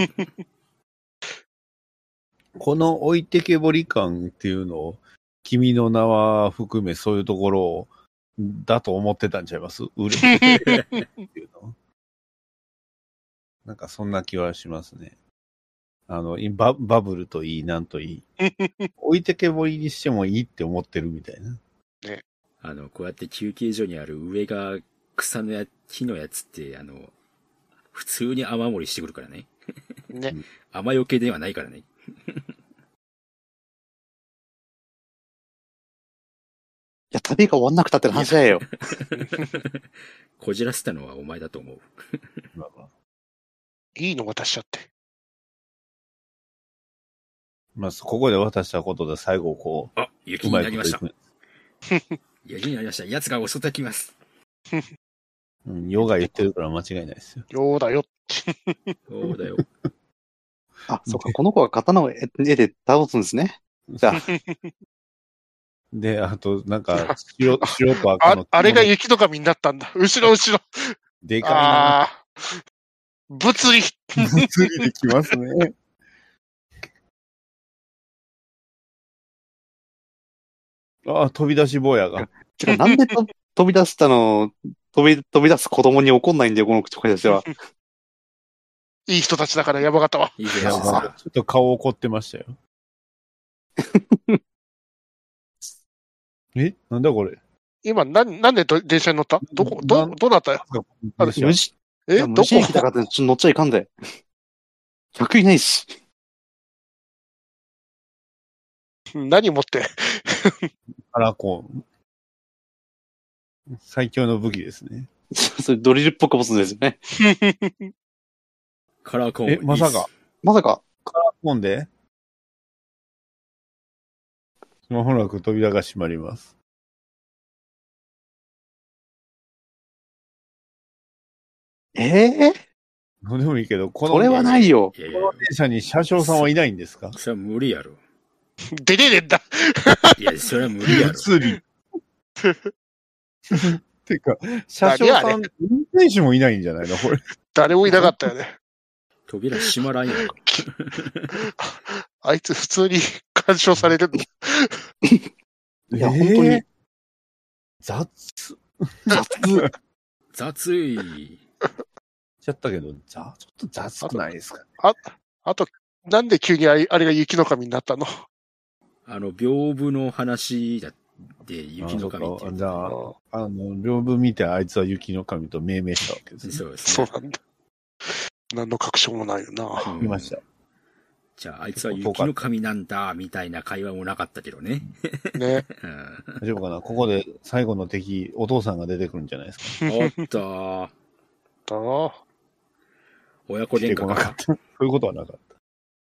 この置いてけぼり感っていうのを、君の名は含めそういうところを、だと思ってたんちゃいます？売れっていうの。なんかそんな気はしますね。バブルといい、なんといい。置いてけぼりにしてもいいって思ってるみたいな。 ね。 こうやって休憩所にある上が草の木のやつって、普通に雨漏りしてくるからね。 ね。 雨よけではないからね。 いや、旅が終わんなくたって話だよ。 こじらせたのはお前だと思う。 いいの渡しちゃって。 まあ、ここで渡したことで最後こう。 あ、雪になりました。雪になりました。奴が襲ってきます。 うん、ヨが言ってるから間違いないですよ。 ようだよ。 そうだよ。 あ、そっか、この子は刀を絵で倒すんですね。じゃあ。 で、あと、なんか、白と赤のあれが雪の神になったんだ。後ろ。 でかいな。 物理。 物理できますね。あ、飛び出し坊やが。 てか、なんで飛び出したの、飛び出す子供に怒んないんだよ、この子たちは。 いい人たちだから、山形は。 いい人たちですか。 ちょっと顔怒ってましたよ。なんだこれ。 今、なんで電車に乗った？どうなったよ。 虫どこ？ 駅だから乗っちゃいかんで。客いないし。 何持ってカラコン。最強の武器ですね。 それドリルっぽく持つんですよね。 カラーコン。 まさか。カラーコンでまもなく扉が閉まります。どうでもいいけど、 それはないよ。 この電車に車掌さんはいないんですか？ それは無理やろ。 出れねえんだ。 いや、それは無理やろ。 物理。てか、車掌さん、運転手もいないんじゃないのこれ。 誰もいなかったよね。 扉閉まらんやんか。 あいつ普通に干渉されるの。 いや、本当に。 雑い。 ちゃったけど、ちょっと雑くないですかね。 あと、なんで急にあれが雪の神になったの？ 屏風の話だって雪の神っていう。 じゃあ、屏風見てあいつは雪の神と命名したわけですね。 そうですね。 そうなんだ。何の確証もないよな。 見ました。 じゃあ、あいつは雪の神なんだ、みたいな会話もなかったけどね。 ね。 大丈夫かな？ここで最後の敵、お父さんが出てくるんじゃないですか。 おっと。親子喧嘩か。 そういうことはなかった。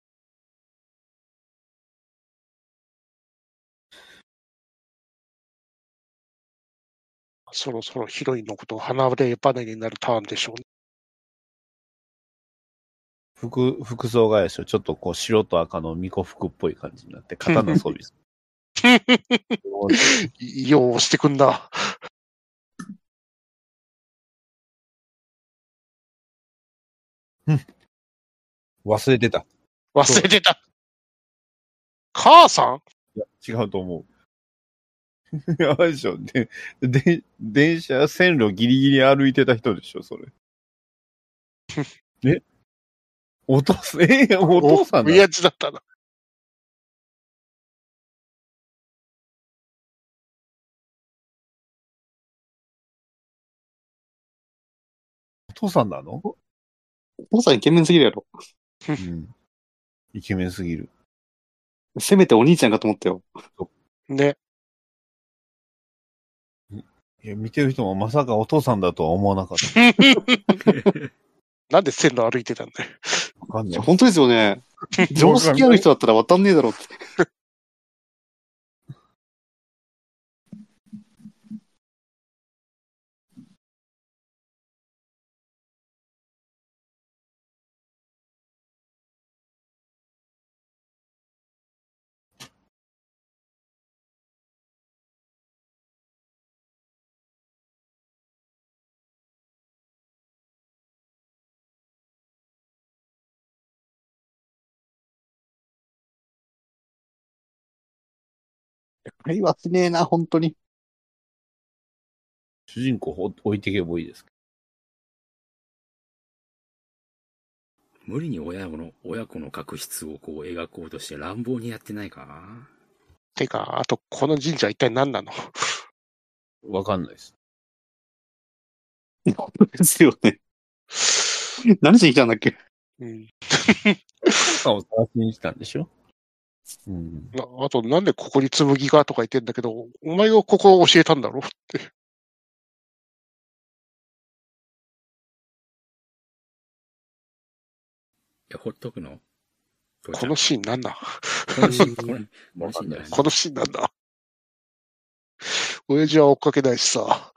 そろそろヒロインのことを離れ離れになるターンでしょうね。 服装がやしょ、ちょっとこう白と赤の巫女服っぽい感じになって刀装備する。よう押してくんだ。 忘れてた。 忘れてた。母さん？ いや、違うと思う。あれでしょ。電車、線路ギリギリ歩いてた人でしょ、それ。お父さん、お父さんだ。 親父だったな。 お父さんなの？ お父さんイケメンすぎるやろ。 うん。イケメンすぎる。 せめてお兄ちゃんかと思ったよ。 ね。 いや、見てる人もまさかお父さんだとは思わなかった。 なんで線路歩いてたんだよ。 わかんない。 本当ですよね。常識ある人だったら渡んねえだろって。会話しねえな、本当に。 主人公置いていけばいいですか？ 無理に親子の確執をこう描こうとして乱暴にやってないか？ てか、あと、この神社一体何なの？ わかんないです。 本当ですよね。何しに来たんだっけ？ うん。 お父さんを探しに来たんでしょ？うん。 あと、なんでここに紬がとか言ってんだけど、お前がここを教えたんだろって。 いや、ほっとくの？ このシーンなんだ？ このシーン、このシーンじゃない。 このシーンなんだ？親父は追っかけないしさ。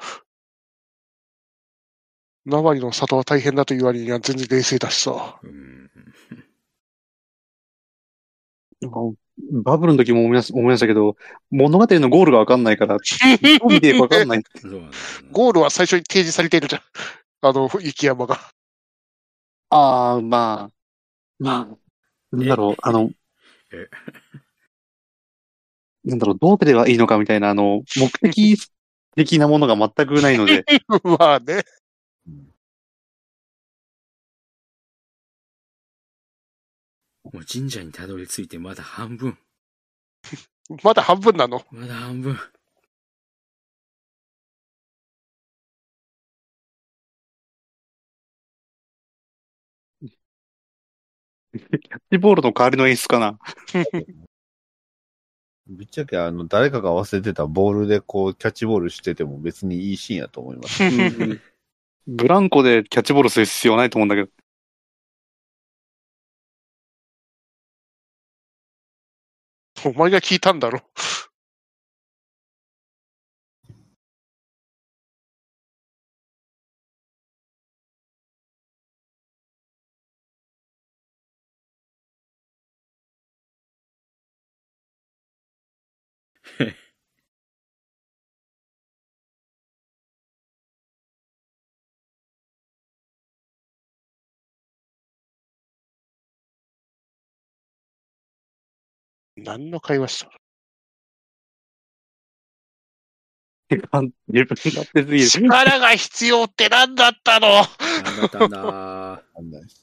ナバリの里は大変だという割には全然冷静だしさ。 バブルの時も思いましたけど、物語のゴールがわかんないから、どう見ていいかわかんない。 そうなんだよね。 ゴールは最初に提示されているじゃん。雪山が。 ああ、まあ、なんだろう、 えなんだろう、どうすればいいのかみたいな、目的的なものが全くないので、 まあね。 もう神社にたどり着いてまだ半分。 まだ半分なの。 まだ半分。 キャッチボールの代わりの演出かな。 ぶっちゃけ誰かが忘れてたボールでこう、キャッチボールしてても別にいいシーンやと思います。 ブランコでキャッチボールする必要ないと思うんだけど。 お前が聞いたんだろ。何の会話したの？ 自分勝手すぎる。 力が必要って何だったの？ なんだったんだ。 わかんないです。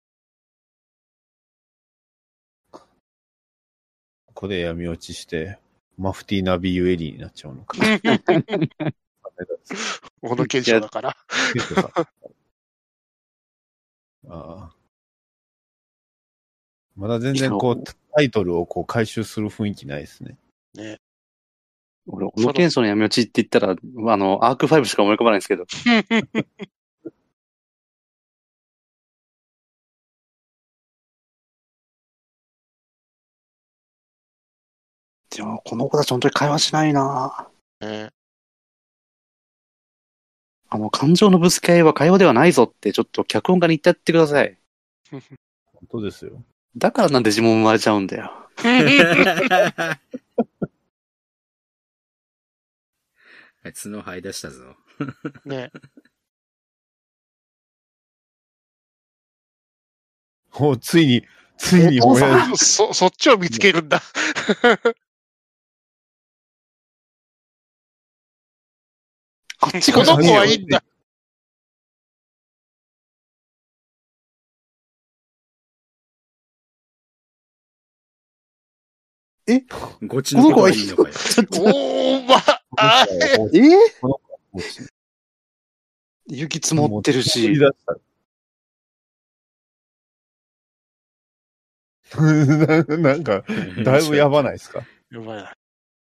ここで闇落ちして、マフティーナビユエリーになっちゃうのか。 小野賢章だから。 ああ。まだ全然こう、タイトルをこう回収する雰囲気ないですね。 ね。 俺、小野賢章の闇落ちって言ったら、アーク5しか思い浮かばないんですけど。でも、この子たち本当に会話しないなね。 感情のぶつけ合いは会話ではないぞってちょっと脚本家に言ってやってください。 本当ですよ。 だからなんで自分生まれちゃうんだよ。 角生え出したぞ。 ね。 ついに親父。 そっちを見つけるんだ。 あっちこがの子はいいんだ。 ごちのことはいいのかよ。 おー、まあ、 雪積もってるし。 なんか、だいぶやばないですか。 やばいな。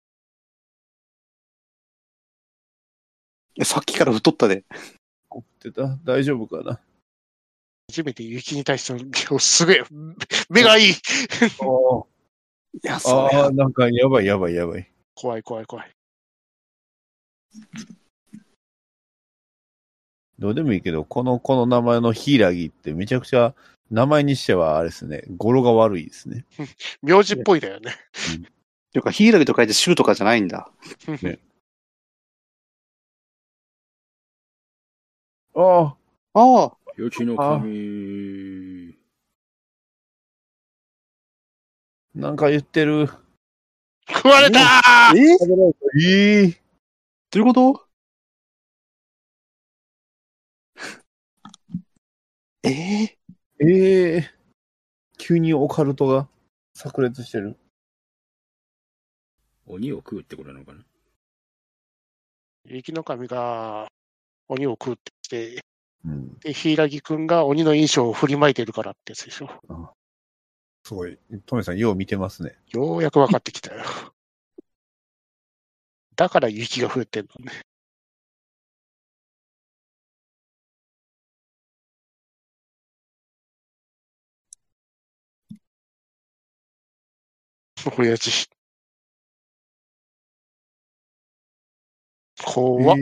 さっきから太ったで。 大丈夫かな。 初めて雪に対しての、すげえ、目がいい。 いや、それなんか、やばい。 怖い。 どうでもいいけど、この名前のヒイラギってめちゃくちゃ、名前にしてはあれですね、語呂が悪いですね。 名字っぽいだよね。 ていうか、ヒイラギと書いてシューとかじゃないんだ。 ねああ。 雪の神。 なんか言ってる。 食われたー。 どういうこと急にオカルトが炸裂してる。 鬼を食うってことなのかな。 雪の神が鬼を食うって言って、で、柊くんが鬼の印象を振りまいてるからってやつでしょ。 すごい。トメさん、よう見てますね。 ようやく分かってきたよ。だから雪が降ってんのね。親父。怖っ。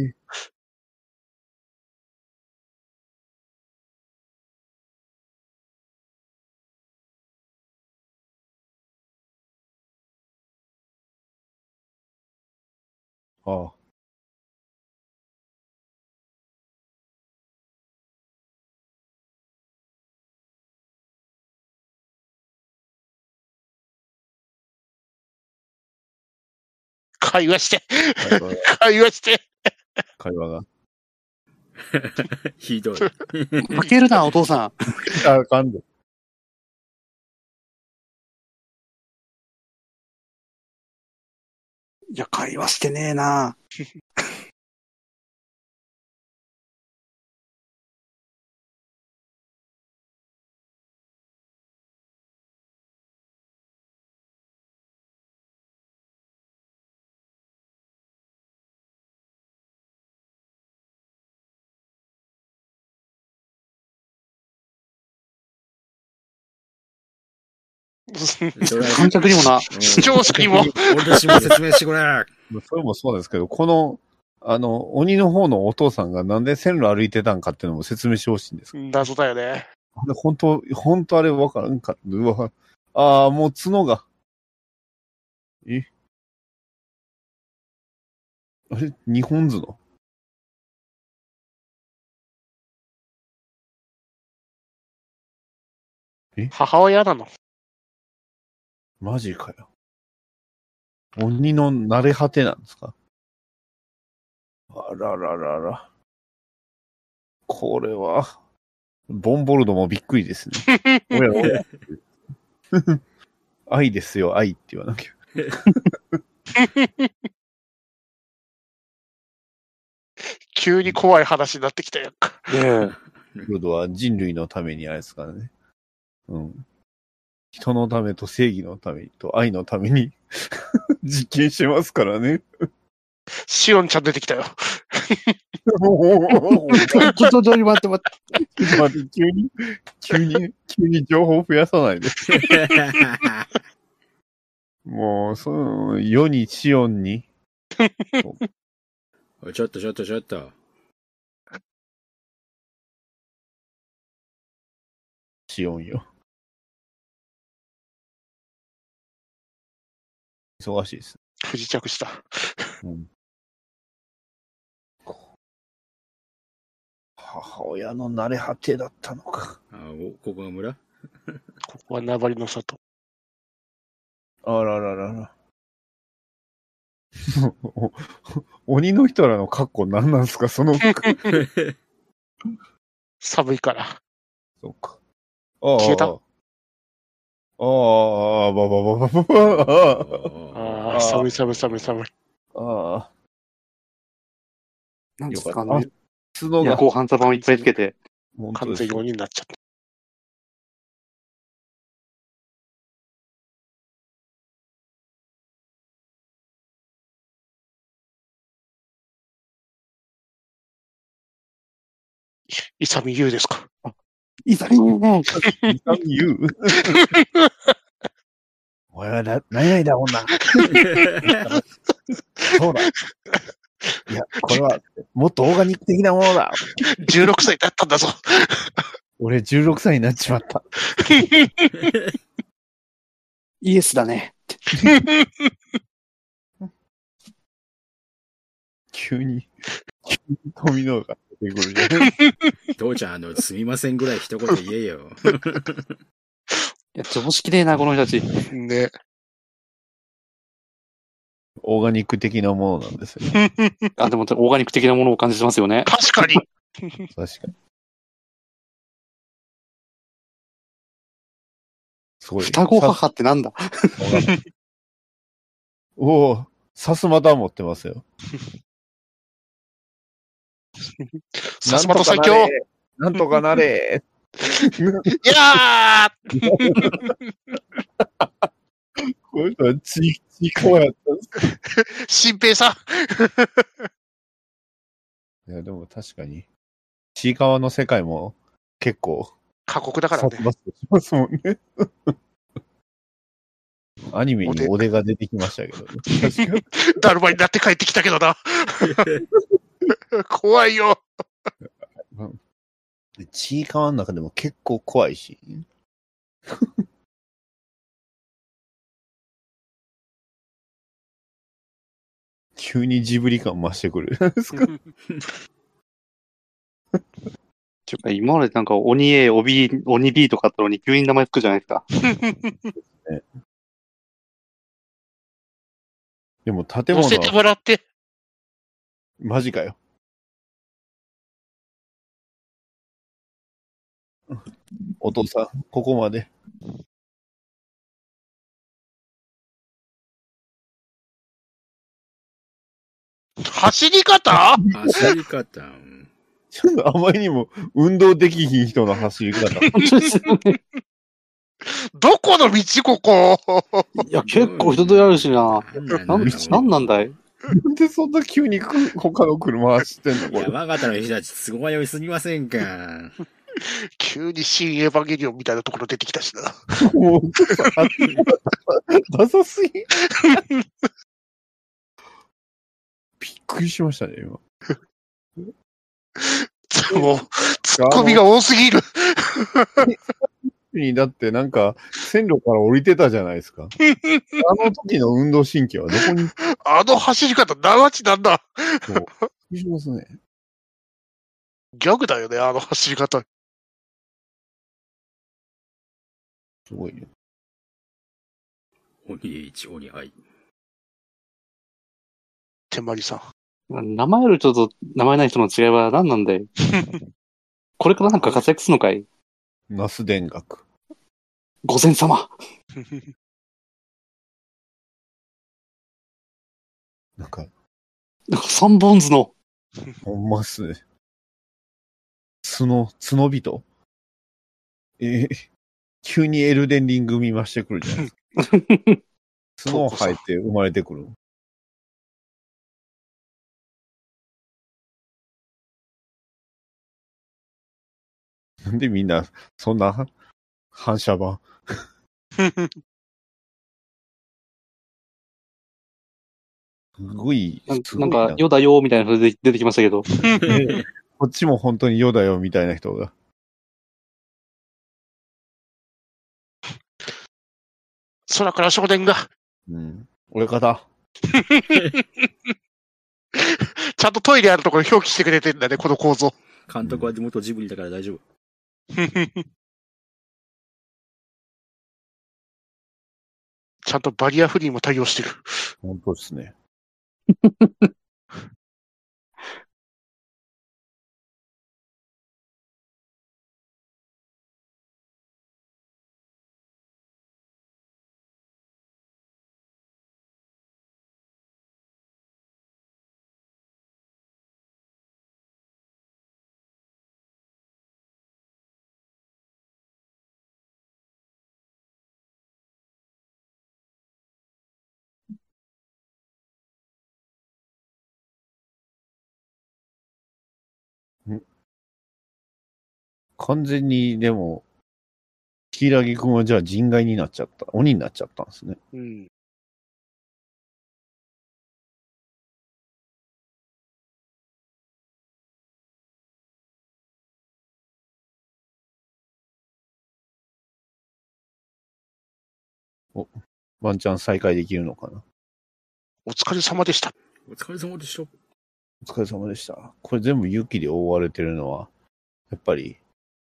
ああ。 会話して。会話して。 会話が。 ひどい。 負けるな、お父さん。 あかんで。 いや、会話してねえな。観客にもな。 視聴者にも。 俺たちも説明してくれ。 それもそうですけど、この、鬼の方のお父さんがなんで線路歩いてたんかっていうのも説明してほしいんですか。 謎だよね。 本当あれわからんかった。うわ。ああ、もう角が。あれ日本図の母親なの。 マジかよ。鬼の慣れ果てなんですか。あらららら。これは、ボンボルドもびっくりですね。おや。愛ですよ、愛って言わなきゃ。 急に怖い話になってきたやんか。 ボンボルドは人類のためにあれですからね。人のためと正義のためと愛のために実験してますからね。 シオンちゃん出てきたよ。 ちょっと待って。 急に情報増やさないで。もう、世にシオンに。 ちょっと。 シオンよ。忙しいです。 不時着した。 母親の慣れ果てだったのか。 ここが村ここは名張の里。 あらららら。鬼の人らの格好何なんすかその服。 寒いから。 そうか。 消えたああ、寒い。 ああ。 なんですよかった。 かね。 角が。 夜行反射板をいっぱいつけて。 完全に鬼になっちゃった。イサミユウですか。 イサミユウね。 イサミユウお前は何々だ、女。そうだ。いや、これは、もっとオーガニック的なものだ。 16歳だったんだぞ。 俺16歳になっちまった。 イエスだね。 急に富野が出てくるじゃん。 父ちゃん、すみませんぐらい一言言えよ。 いや、常識ねえな、この人たち。 ね。 オーガニック的なものなんですよ。 あ、でも、オーガニック的なものを感じてますよね。 確かに。 確かに。すごい。 双子母ってなんだ。 おお、さすまた持ってますよ。 さすまた最強。 なんとかなれ。 いやこの人はちいかわやったんですか。 新平さいや、でも確かに。ちいかわの世界も結構。 過酷だからね。 殺伐としますもんね。アニメにおでが出てきましたけどね。確かに。 だるまになって帰ってきたけどな。怖いよ。 ちいかわの中でも結構怖いし。急にジブリ感増してくる。 ていうか、今までなんか鬼 A、鬼 B とかあったのに急に名前つくじゃないですか。 でも建物乗せてもらって。 マジかよ。お父さん、ここまで。 走り方走り方。 ちょっとあまりにも運動できひん人の走り方。 どこの道ここいや、結構人通りあるしな。なんなんだい。 なんでそんな急に他の車走ってんのこれ。 山形の人たち都合よすぎませんか。 急に新エヴァンゲリオンみたいなところ出てきたしな。 もう、ダサすぎ。びっくりしましたね、今。 もう、ツッコミが多すぎる。 だってなんか、線路から降りてたじゃないですか。あの時の運動神経はどこに。 あの走り方、長ちなんだ。 そう。びっくりしますね。 ギャグだよね、あの走り方。 すごいね。 鬼 H、鬼 I。 手まりさん。 名前ある人と名前ない人の違いは何なんだい。これからなんか活躍するのかい。 ナス田楽。 御前様。 なんか、 三本図の。 ほんまっすね。角人急にエルデンリング見ましてくるじゃないですか。角生えて生まれてくる。なんでみんな、そんな反射板すごい、 なんか、世だよみたいなので出てきましたけど。 こっちも本当に世だよみたいな人が。 空から少年が。 うん。俺かだ。 ちゃんとトイレあるところ表記してくれてんだね、この構造。 監督は地元ジブリだから大丈夫。 ちゃんとバリアフリーも対応してる。 本当ですね。完全に、でも、柊君はじゃあ人外になっちゃった。鬼になっちゃったんですね。 うん。 ワンチャン再開できるのかな。 お疲れ様でした。 お疲れ様でした。 お疲れ様でした。これ全部雪で覆われてるのは、やっぱり、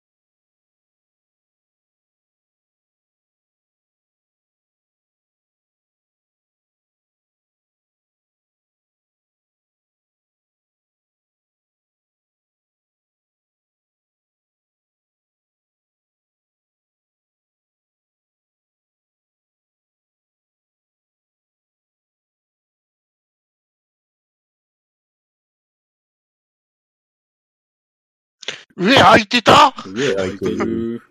上開いてた？ 上開いて開いてる。 る。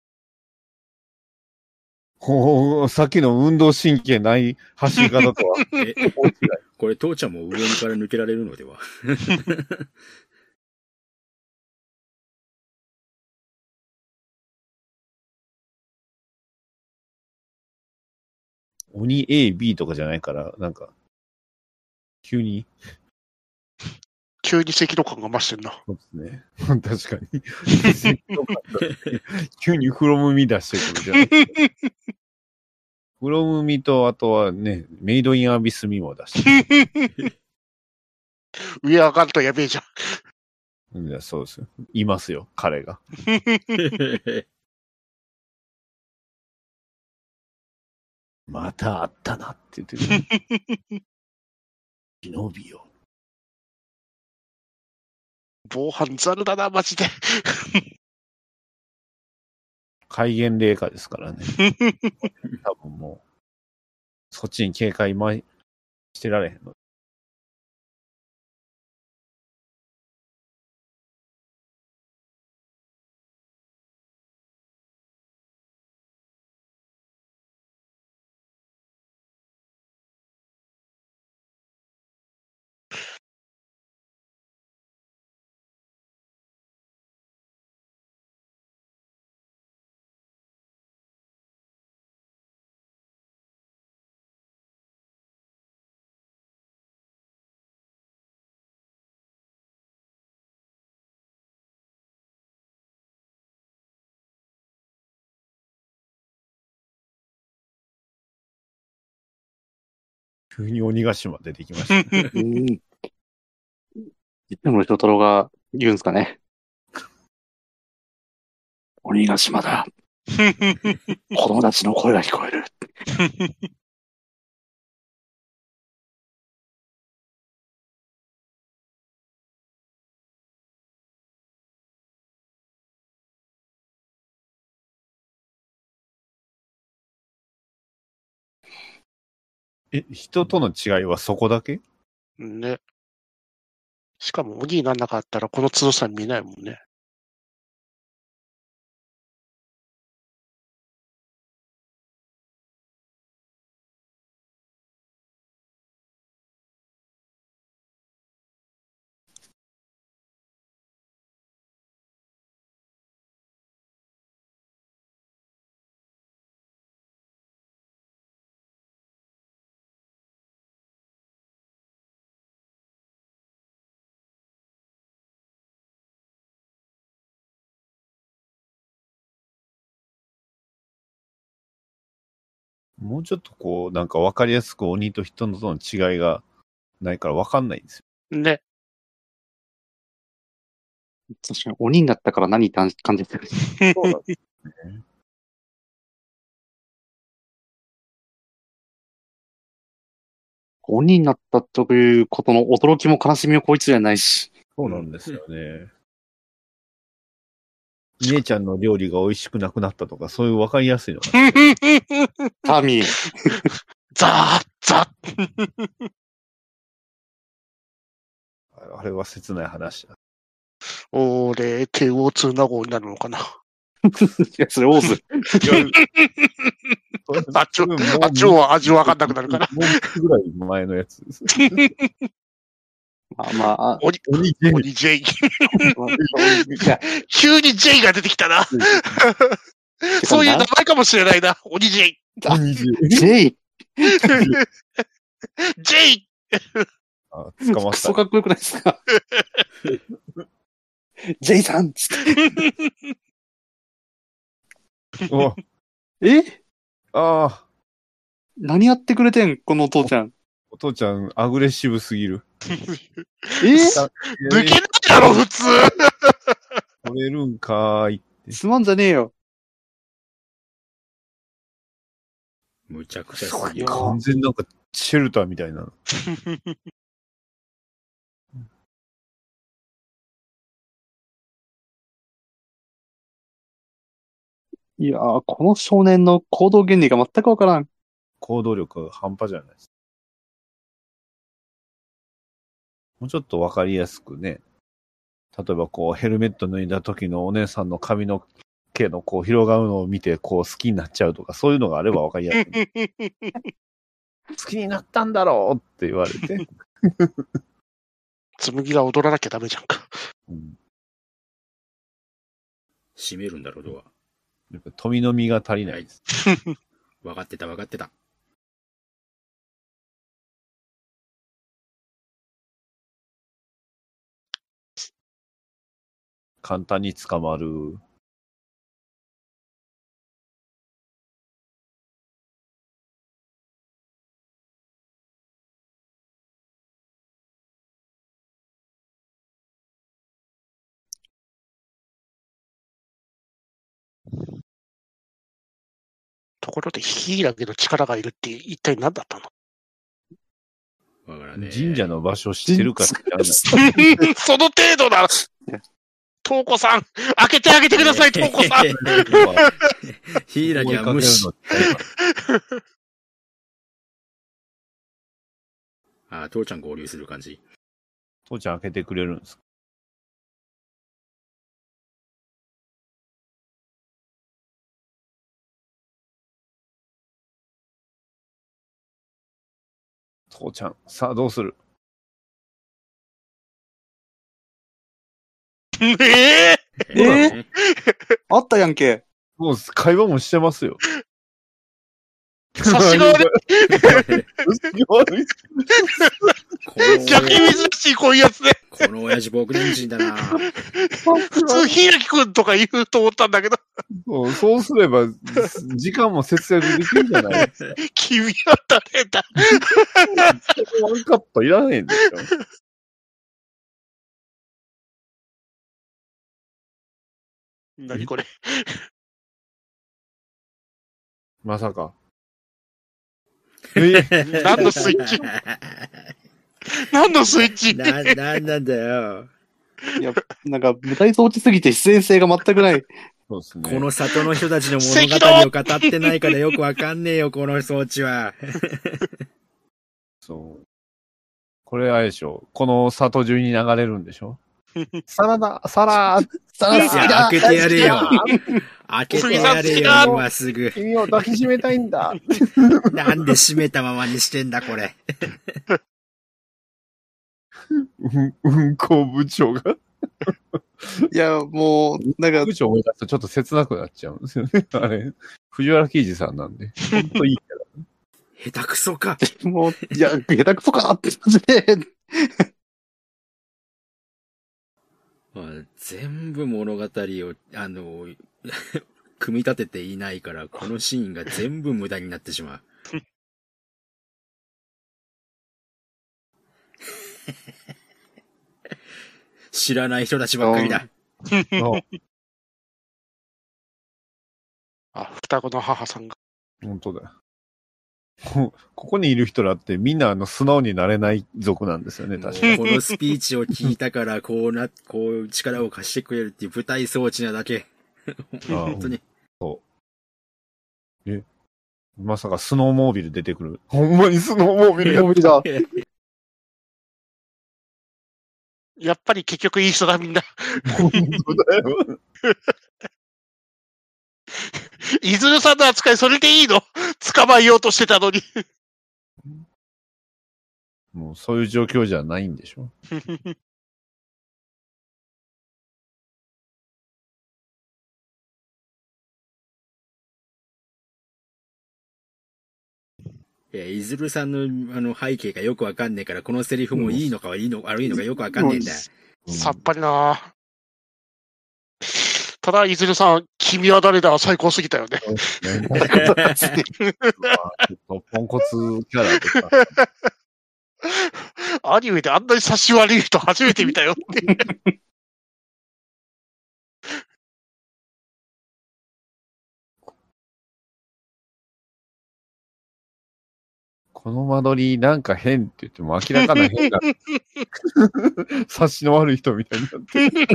ほう、さっきの運動神経ない走り方とはえ、 大違い。 これ、父ちゃんも上から抜けられるのでは。 鬼 A、B とかじゃないから、なんか、急に、 急に赤道感が増してんな。 そうですね。確かに。急にフロムミ出してくるじゃないですか。フロムミと、あとはね、メイドインアビスミも出してる。 上上がるとやべえじゃん。 いや、そうですよ。いますよ、彼が。またあったなって言ってる。忍びよ。 防犯ザルだな、マジで。 戒厳令下ですからね。多分もう、そっちに警戒してられへんの。急に鬼ヶ島出てきましたね。 うん。実の翔太郎が言うんすかね。鬼ヶ島だ。子供たちの声が聞こえる。 人との違いはそこだけ？ ね。しかも鬼にならなかったらこの強さ見えないもんね。 もうちょっとこう、なんか分かりやすく鬼と人との違いがないから分かんないんですよ。 ね。 確かに鬼になったから何って感じでする。 そうなんですね。 鬼になったということの驚きも悲しみもこいつじゃないし。 そうなんですよね。姉ちゃんの料理が美味しくなくなったとか、そういう分かりやすいのが。 タミー。 ザーザあれは切ない話だ。 俺、KO2 名号になるのかな。 いや、それオーズ。 あっちは味わかんなくなるから。 もう3つぐらい前のやつです。 まあ、 鬼 J。急に J が出てきたな。そういう名前かもしれないな。鬼 J。 鬼 J。 J。 J。 あ、捕まった。 クソかっこよくないですかJ さんつって。 おえああ。 何やってくれてんこのお父ちゃん。 お父ちゃん、アグレッシブすぎる。 抜けないだろ、普通。 取れるんかーいって。 すまんじゃねえよ。 むちゃくちゃすぎる。 完全なんか、シェルターみたいな。 いやー、この少年の行動原理が全くわからん。 行動力が半端じゃないです。もうちょっとわかりやすくね。例えばこう、ヘルメット脱いだ時のお姉さんの髪の毛のこう、広がるのを見て、こう、好きになっちゃうとか、そういうのがあればわかりやすい。好きになったんだろうって言われて。 紬が踊らなきゃダメじゃんか。 うん、 閉めるんだろう、ドア。 やっぱ富の実が足りないです。 分かってた、分かってた。 簡単に捕まる。 ところで、ヒイラギの力がいるって一体何だったの？ わからねえ。 神社の場所知ってるか知らない。 その程度だ。トウコさん、開けてあげてください、トウコさん。 ヒイラギは無視。あ、父ちゃん合流する感じ。 父ちゃん開けてくれるんですか？父ちゃん、さあどうする？ あったやんけ。 もう会話もしてますよ。 察しが悪い。逆に珍しいこういうやつね。 この親父僕人参だな。 普通、ひいらきくんとか言うと思ったんだけど。 そうすれば、時間も節約できるじゃないですか。 君は誰だ？ ワンカットいらないんですよ。 何これ。 まさか。 何のスイッチ？何のスイッチ？ なんだよ。 いや、なんか、舞台装置すぎて出演性が全くない。 そうですね。 この里の人たちの物語を語ってないからよくわかんねえよ、この装置は。 そう。これあれでしょ。この里中に流れるんでしょ。サラダ、サラー、サラいや、 ダ開けてやれよ。開けてやれよ、今すぐ。 君を抱きしめたいんだ。 なんで閉めたままにしてんだ、これ。 運行部長が。 いや、もう、なんか、 部長思い出すとちょっと切なくなっちゃうんですよね。あれ、藤原刑事さんなんで。ほんといいけど。 下手くそか。 もう、いや、下手くそかなって感じで。 全部物語を、組み立てていないから、このシーンが全部無駄になってしまう。知らない人たちばっかりだ。 あ、双子の母さんが。 本当だよ。 ここにいる人らってみんな素直になれない族なんですよね、確かに。 このスピーチを聞いたから、こう力を貸してくれるっていう舞台装置なだけ。本当に。 まさかスノーモービル出てくる。ほんまにスノーモービルや無理だ。 やっぱり結局いい人だ、みんな。 本当だよ。 いずるさんの扱い、それでいいの？捕まえようとしてたのに。 もうそういう状況じゃないんでしょ。 いや、いずるさんの背景がよくわかんねえから、このセリフもいいのか悪いのかよくわかんねえんだよ。 さっぱりな。ただ、いずるさん、君は誰だ最高すぎたよね。 ポンコツキャラとか。 アニメであんなに差し悪い人初めて見たよって。 この間取りなんか変って言っても明らかな変な察しの悪い人みたいになってる。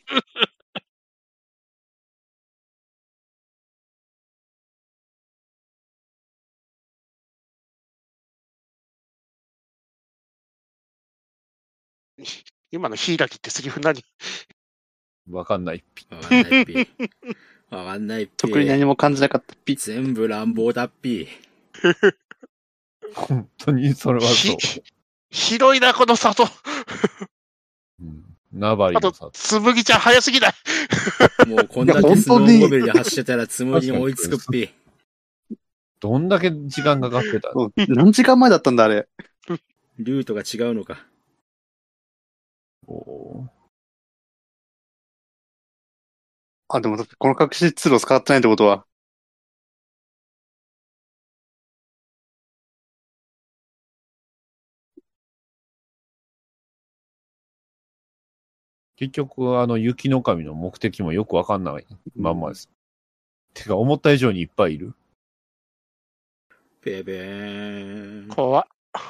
今のヒイラギってセリフ何？ わかんないっぴ。 わかんないっぴ。わかんないっぴ。 特に何も感じなかったピッ。 全部乱暴だっぴ。 本当にそれはそう。 広いな、この里。 ナバリあとのさ、、 つむぎちゃん早すぎない。 もうこんだけスノーモービルで走ってたらつむぎに追いつくっぴ。 どんだけ時間かかってたの？ 何時間前だったんだ、あれ。 ルートが違うのか。 あ、でも、この隠し通路使ってないってことは。 結局、雪の神の目的もよくわかんないまんまです。てか、思った以上にいっぱいいる。 ペベーン。 怖っ。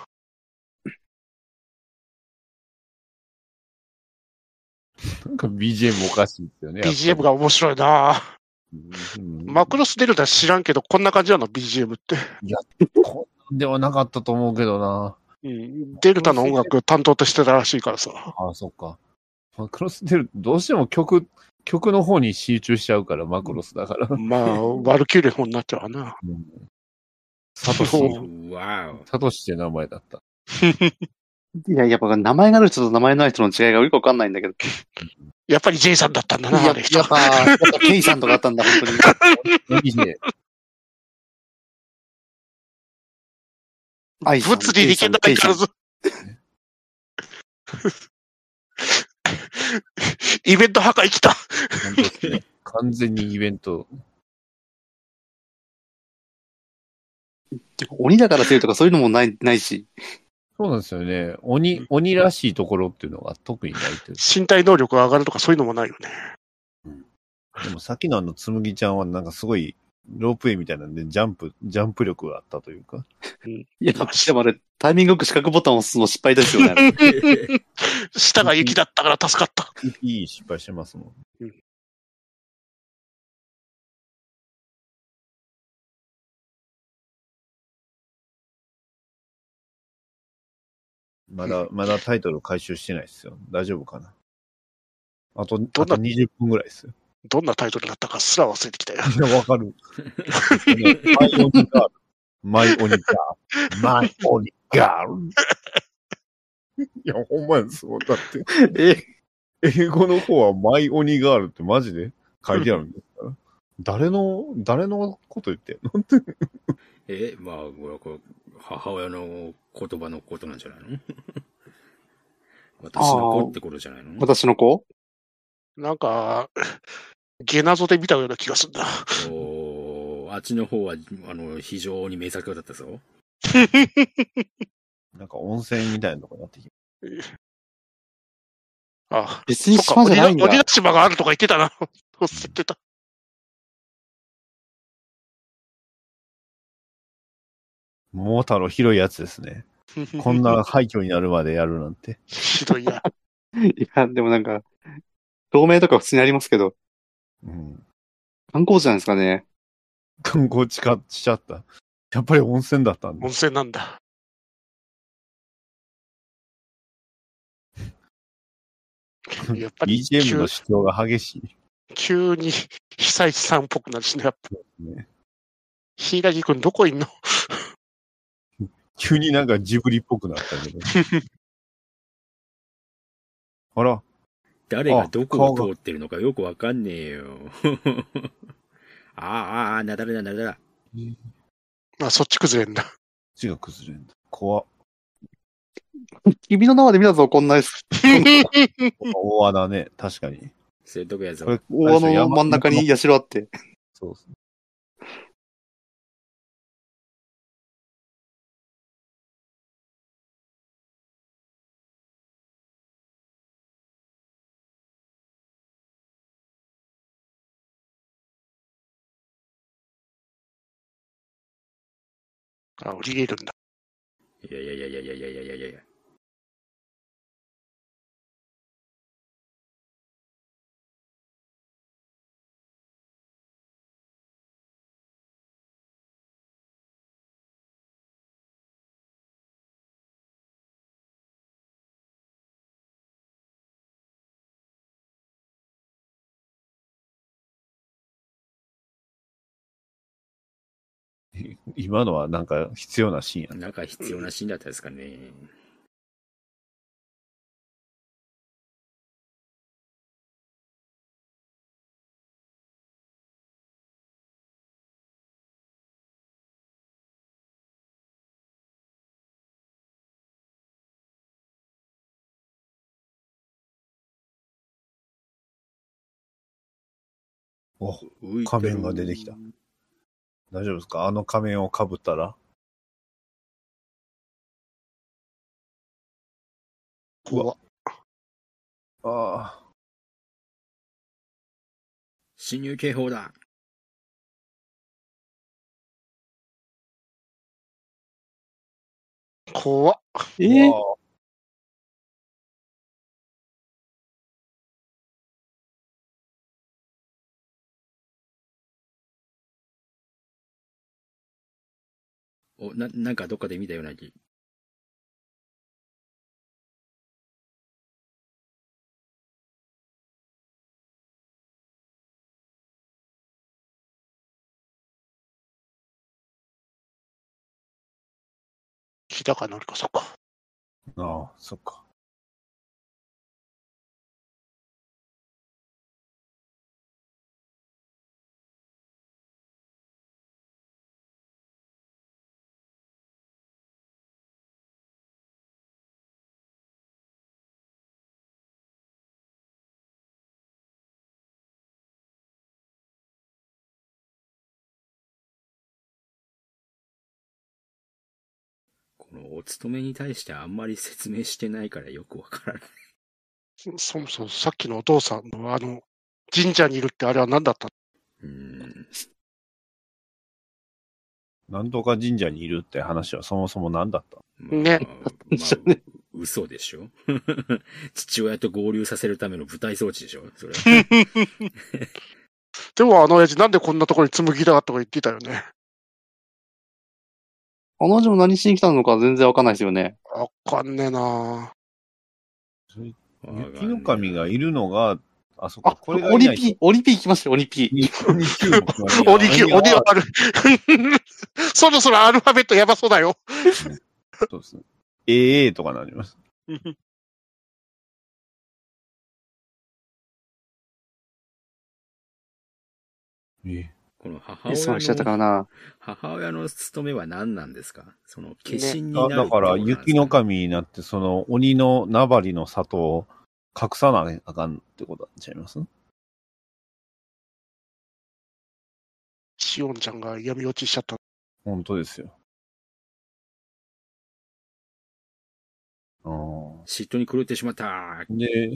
なんか BGM おかしいですよね。 BGM が面白いな。マクロスデルタ知らんけど、こんな感じなの BGM って。 こんなんではなかったと思うけどな。 デルタの音楽担当としてたらしいからさ。 ああ、そっか。マクロスデルタ、どうしても曲の方に集中しちゃうから、マクロスだから。 まあ、ワルキューレフォンになっちゃうわな。 サトシ。 わお。 サトシって名前だった。 いや、やっぱ名前がある人と名前のない人の違いがよくわかんないんだけど。 やっぱり J さんだったんだな、あれ人。 やっぱケイさんとかだったんだ、本当に。 物理でいけないからず。イベント破壊来た。 完全にイベント。 鬼だからせいとかそういうのもないし。 そうなんですよね。鬼らしいところっていうのが特にないという。 身体能力が上がるとかそういうのもないよね。 でもさっきのつむぎちゃんはなんかすごいロープウェイみたいなんでジャンプ力があったというか。 いや、でもあれ、タイミングよく四角ボタンを押すの失敗ですよね。 下が雪だったから助かった。 いい失敗してますもん。まだタイトル回収してないですよ。大丈夫かな。あと20分ぐらいですよ。 どんなタイトルだったかすら忘れてきたよ。 いや、わかる。マイオニガール。マイオニガール。いや、ほんまやですよ。だって。英語の方はマイオニガールってマジで書いてあるんですから。誰のこと言ってんのまあ、母親の言葉のことなんじゃないの？私の子ってことじゃないの？ 私の子？ なんか、ゲナゾで見たような気がするんだ。 あっちの方は、非常に名作だったぞ。 なんか温泉みたいなとこになってきて。 あ、 別に島じゃないんだ。 鬼ヶ島があるとか言ってたな。忘れてた。 桃太郎広いやつですね。こんな廃墟になるまでやるなんて。 ひどいや。 いや、でもなんか、透明とか普通にありますけど、 うん。 観光地なんですかね。 観光地化しちゃった。やっぱり温泉だったんだ温。泉なんだ。やっぱり BGM の主張が激しい。 急に被災地さんっぽくなるしね。やっぱね、 柊くんどこいんの？ 急になんかジブリっぽくなったけど。あら。 誰がどこを通ってるのかよくわかんねえよ。なだれだ、なだれだ。 あ、そっち崩れんだ。 血が崩れんだ。怖っ。 君の名で見たぞ、こんなやつ。 大穴ね。確かに。 そういうとこやぞ。 これ、 大穴の真ん中に社あって。 そうですね。 あ、降りれるんだ。 いやいやいやいやいやいやいやいやいや。 今のはなんか必要なシーンやね。 なんか必要なシーンだったですかね。 お、仮面が出てきた。大丈夫ですか？あの仮面をかぶったら。 怖っ。 ああ。 侵入警報だ。 怖っ。 なんかどっかで見たような気。 日高のりか、そっか。 ああ、そっか。 このお勤めに対してあんまり説明してないからよくわからない。 そもそもさっきのお父さんの神社にいるってあれは何だったの？ なんとか神社にいるって話はそもそも何だったの？ ね。 嘘でしょ父親と合流させるための舞台装置でしょそれ。 でも親父なんでこんなところに紬だとか言ってたよね。 あの人も何しに来たのか全然わかんないですよね。 わかんねえな雪の神がいるのが、あそこ、 これがいないと。オリピー来ましたよ、オリピー。 鬼はある。そろそろアルファベットやばそうだよ。 そうですね。AA とかなります。 この母親の務めは何なんですか？その化身になるってことなんですか？ だから雪の神になってその鬼の名張の里を隠さなあかんってことなんちゃいます？ シオンちゃんが闇落ちしちゃった。 本当ですよ。 嫉妬に狂ってしまった。 で、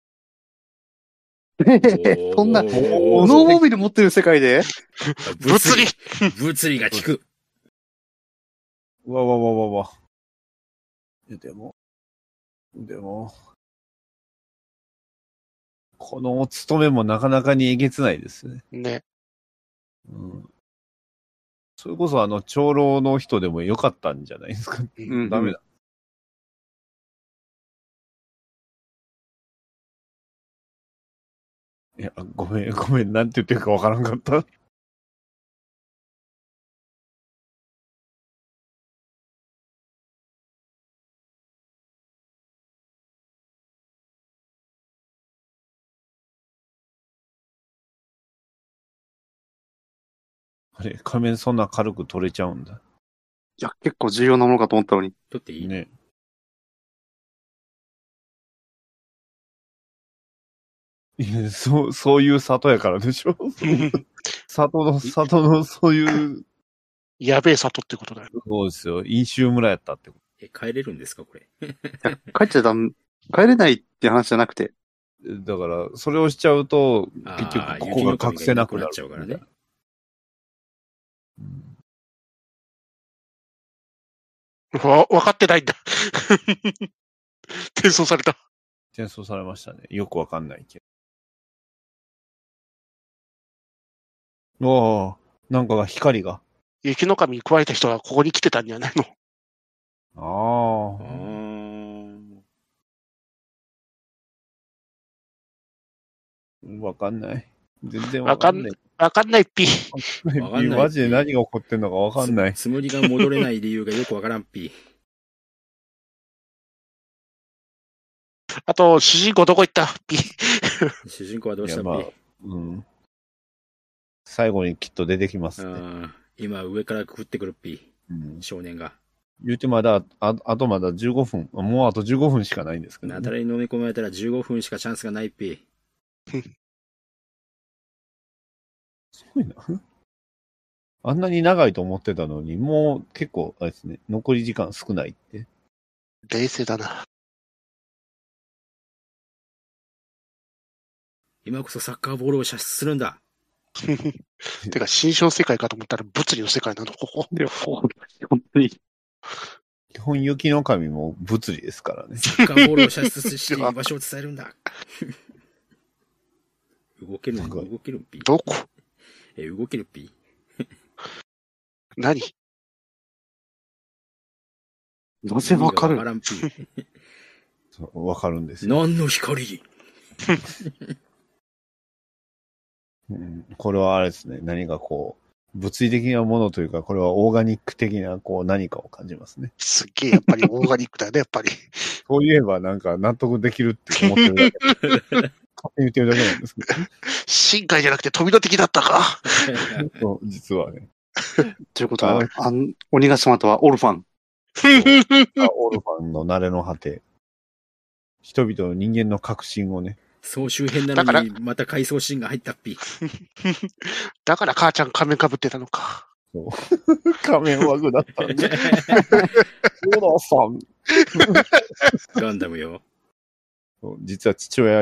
そんな、ノーモビル持ってる世界で物理が効く。 うわわわわわ。でも、このお勤めもなかなかにえげつないですね。 ね。 うん。それこそ長老の人でもよかったんじゃないですか。 うん。 ダメだ。いや、ごめん、なんて言ってるかわからんかった。あれ、仮面そんな軽く取れちゃうんだ。 いや、結構重要なものかと思ったのに。 取っていいね。いや、そういう里やからでしょ。里のそういう。 やべえ里ってことだよ。 そうですよ。飲酒村やったってこ帰れるんですか、これ。 帰っちゃ帰れないって話じゃなくて。 と。だから、それをしちゃうと、 あー結局ここが隠せなくなる。 雪の神がいなくなっちゃうからね。 わかってないんだ。転送された。 転送されましたね。よくわかんないけど。おー、なんか光が。 雪の神に加えた人はここに来てたんじゃないの？ ああ。わかんない。全然わかんない。 わかんないっぴ。 わかんないマジで何が起こってんのかわかんない。 つむりが戻れない理由がよくわからんぴ。 あと、主人公どこ行ったっぴ。 主人公はどうしたっぴ。 いやまあうん。最後にきっと出てきますね。 今上からくぐってくるっぴ。 うん、 少年が。 言うてまだ、あとまだ15分。もうあと15分しかないんですけど、ね。 なだれに飲み込まれたら15分しかチャンスがないっぴ。 すごいな。あんなに長いと思ってたのに、もう結構、あれですね、残り時間少ないって。 冷静だな。 今こそサッカーボールを射出するんだ。 てか、新章世界かと思ったら物理の世界なの、ここ。 で、本当に。 基本雪の神も物理ですからね。 サッカーボールを射出して場所を伝えるんだ。動けるんぴ。 どこ？ 動けるぴ。 何？ なぜわかる？ わからんぴ。 わかるんですよ。 何の光うん、これはあれですね。何かこう、物理的なものというか、これはオーガニック的なこう何かを感じますね。 すっげえ、やっぱりオーガニックだよね、やっぱり。 そういえばなんか納得できるって思ってるだけ。勝手に言ってるだけなんですけど。 深海じゃなくて飛びの敵だったか。 そう実はね。 ということは、鬼ヶ島とはオルファン。 オルファンの慣れの果て。人々の人間の革新をね。 総集編なのにまた回想シーンが入ったっぴ。 だから母ちゃん仮面かぶってたのか。 そう仮面枠だったんで。オラさん。 ガンダムよ。 実は父親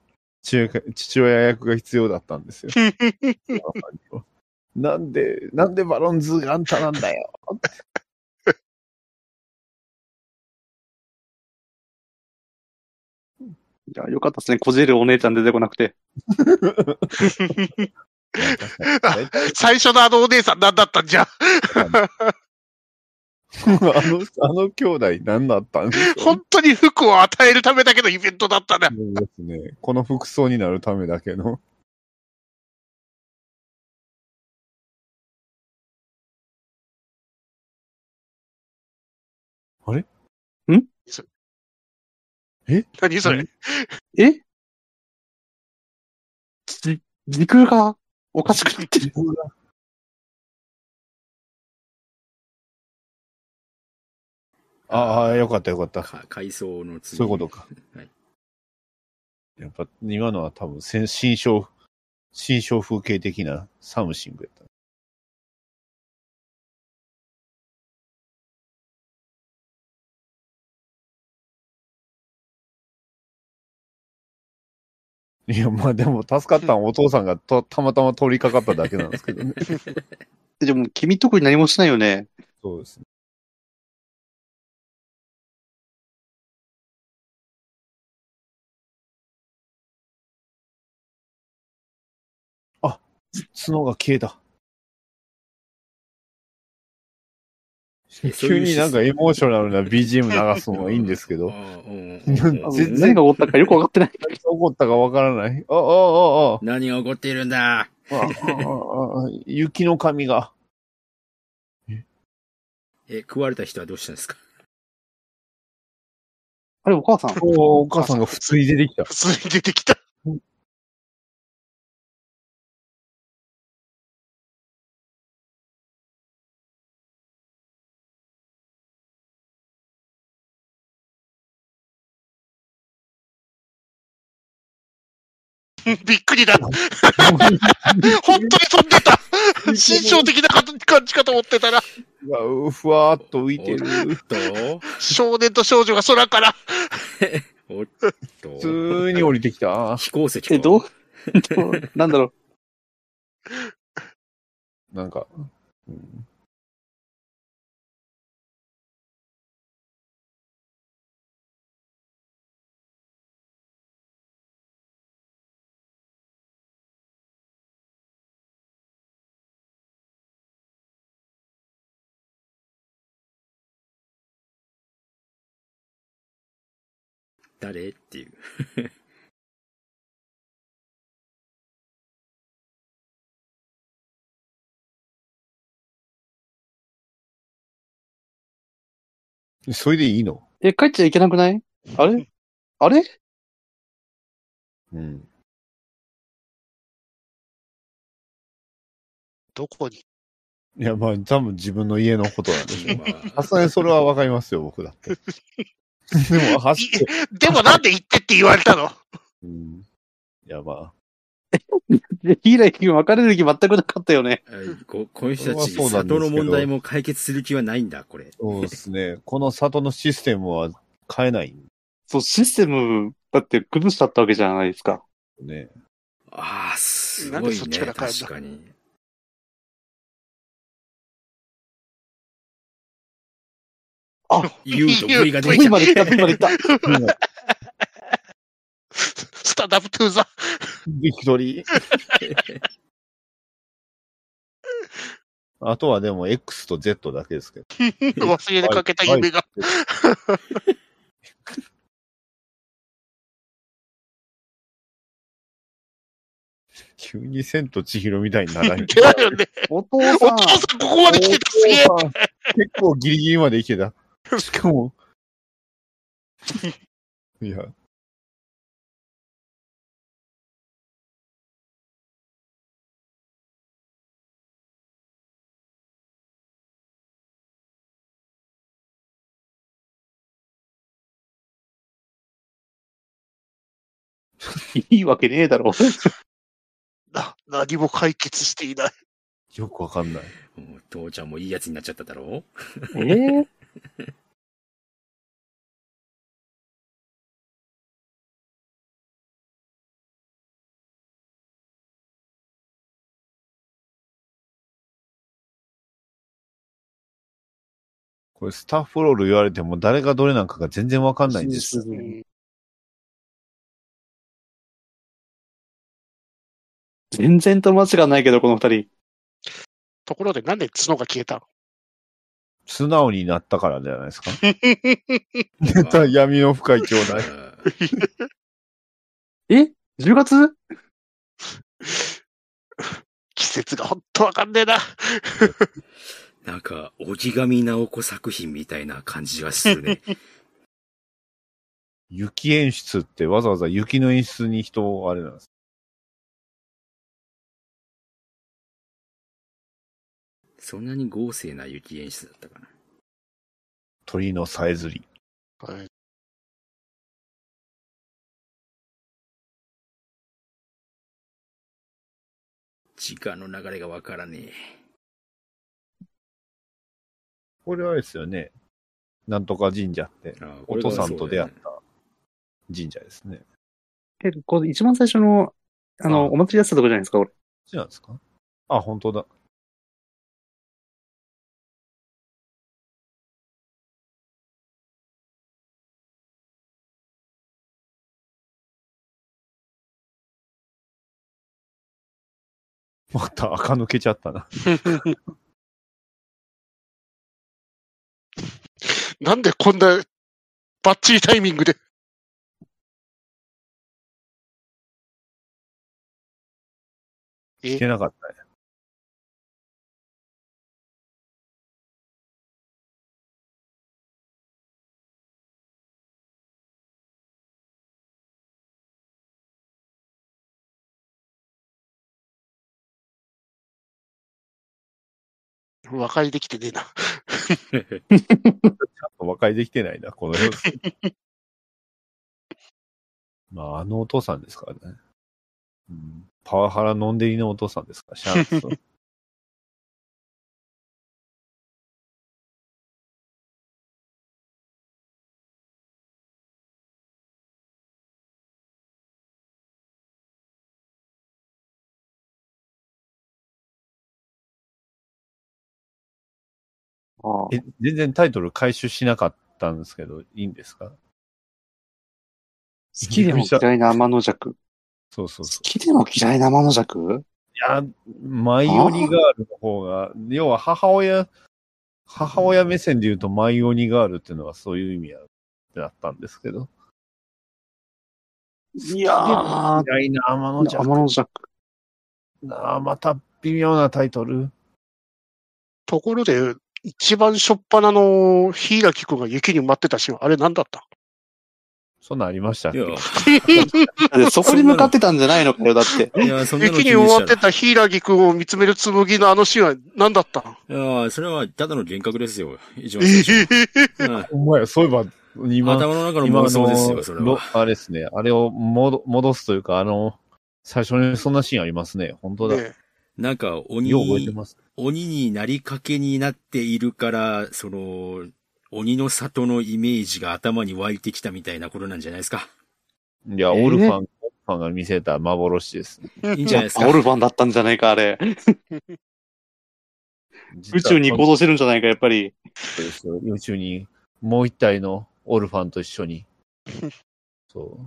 役が必要だったんですよ。なんでバロンズーがあんたなんだよ。 いや、よかったですね。こじれるお姉ちゃん出てこなくて。 最初のお姉さん何だったんじゃ。 あの兄弟何だったんですか？ 本当に服を与えるためだけのイベントだったね。 ですね。この服装になるためだけの。あれ？ 何それ？ 時空がおかしくなってる。 ああ、よかったよかった。 階層の次。 そういうことか。はい、やっぱ今のは多分新象風景的なサムシングやった。いや、まあでも助かったのはお父さんがたまたま通りかかっただけなんですけどね。 でも君特に何もしないよね。 そうですね。 角が消えた。 そういう急になんかエモーショナルな BGM 流すのはいいんですけど、全然何が起こったかよくわかってない。 何が起こったかわからない。 何が起こっているんだ。 雪の神が。 食われた人はどうしたんですか？ あれ、お母さん。 お母さんが普通に出てきた。 普通に出てきた。びっくりだ。本当に飛んでた。心象的な感じかと思ってたら。 ふわーっと浮いてる。 少年と少女が空から。 おっと。 普通に降りてきた。 飛行石か。 なんだろなんか、 誰っていう。 それでいいの？ う。帰っちゃいけなくない？あれあれうん。 どこに？ いや、まあ、多分自分の家のことなんでしょう。 まさすがにそれはわかりますよ、僕だって。でも、走って。 でもなんで行ってって言われたの？ うん。いや、まあ。 ヒーラー君分かれる気全くなかったよね。 この人たち、 それはそうなんですけど里の問題も解決する気はないんだ、これ。 そうですね。この里のシステムは変えないんそう、システム、だって崩しちゃったわけじゃないですか。 ね。 ああ、すごいね、 なんでそっちから変えんだ確かに。 あ、 言うと V が出て V きた。 まで来た、V まで来た。 スタンダップトゥーザ。 ビクトリー。あとはでも X と Z だけですけど。 忘れかけた夢が。 急に千と千尋みたいにならない。 だよね。 お父おさん。 父さんここまで来てた。すげえ。 結構ギリギリまで来てた。しかも。いや。 いいわけねえだろ。 何も解決していない。 よくわかんない。 父ちゃんもいいやつになっちゃっただろえこれスタッフロール言われても誰がどれなんかが全然わかんないんですよ。 全然友達がないけど、この二人。 ところでなんで角が消えたの？ 素直になったからじゃないですか。出た闇の深い兄弟。 10月季節がほんとわかんねえな。 なんか、荻上直子作品みたいな感じがするね。 雪演出ってわざわざ雪の演出に人をあれなんです。 そんなに豪勢な雪演出だったかな。 鳥のさえずり。 はい、 時間の流れがわからねこれはあれですよね。なんとか神社ってえ。 お父さんと出会った神社ですね。 これ一番最初の、お祭りやってたとこじゃないですか、俺。 そうなんですか？あ、本当だ。 また垢抜けちゃったな。 なんでこんなバッチリタイミングで。 聞けなかったね。 和解できてねえな。 ちゃんと和解できてないな、この様子。まあ、あのお父さんですからね。うん、パワハラ飲んでいのお父さんですから、シャンプス。全然タイトル回収しなかったんですけど、いいんですか？ 好きでも嫌いな天の弱。 そうそうそう。 好きでも嫌いな天の弱？ いや、マイオニガールの方が、要は母親目線で言うとマイオニガールっていうのはそういう意味だったんですけど。 いやー、 嫌いな天の弱。 天の弱。 また微妙なタイトル。 ところで、一番しょっぱなの柊君が雪に埋まってたシーン、あれ何だった？ そんなんありましたっけ？ いや、 そこに向かってたんじゃないのかよ、だって。 いや、そんなの雪に埋まってた柊君を見つめる紬のあのシーンは何だった？ いや、それはただの幻覚ですよ。一番最初。 お前、そういえば、 頭の中の妄想ですよ、それは。 あれですね。あれを戻すというか、最初にそんなシーンありますね。本当だ。 ね、 なんか、 よう覚えてます。 鬼になりかけになっているから、鬼の里のイメージが頭に湧いてきたみたいなことなんじゃないですか。 いや、オルファンが見せた幻です、 ね。いいんじゃないですか。 オルファンだったんじゃないか、あれ。宇宙に行動してるんじゃないか、やっぱり。 そうですよ。宇宙にもう一体のオルファンと一緒に。そう。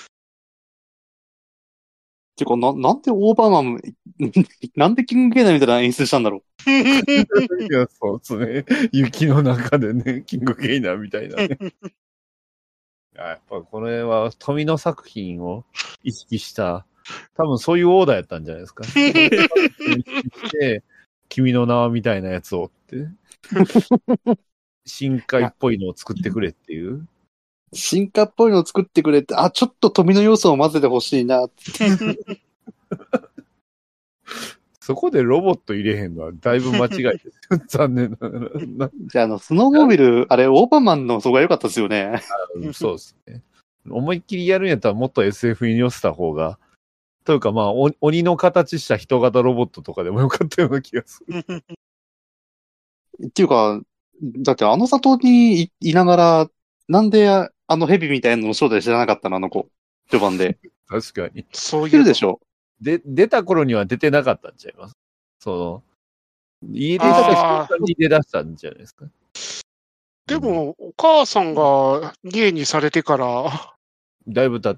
てか、なんでオーバーマン、なんでキングゲイナーみたいな演出したんだろう。 いや、そうですね。雪の中でね、キングゲイナーみたいなね。やっぱこれは富の作品を意識した、多分そういうオーダーやったんじゃないですか。意識して、君の名はみたいなやつをって。深海っぽいのを作ってくれっていう。 進化っぽいのを作ってくれって、ちょっと富の要素を混ぜてほしいなって。 そこでロボット入れへんのはだいぶ間違いですよ。残念ながら。 じゃあ、スノーモービル、あれ、オーバーマンのそこが良かったですよね。 そうですね。思いっきりやるんやったらもっと SF に寄せた方が、というかまあ、鬼の形した人型ロボットとかでもよかったような気がする。 っていうか、だってあの里にいながら、なんでヘビみたいなのの正体知らなかったの、あの子。序盤で。 確かに。 そういうでしょ。 出た頃には出てなかったんちゃいます？家出た瞬間に出だしたんじゃないですか。 でも、お母さんが芸にされてから、 だいぶ経って、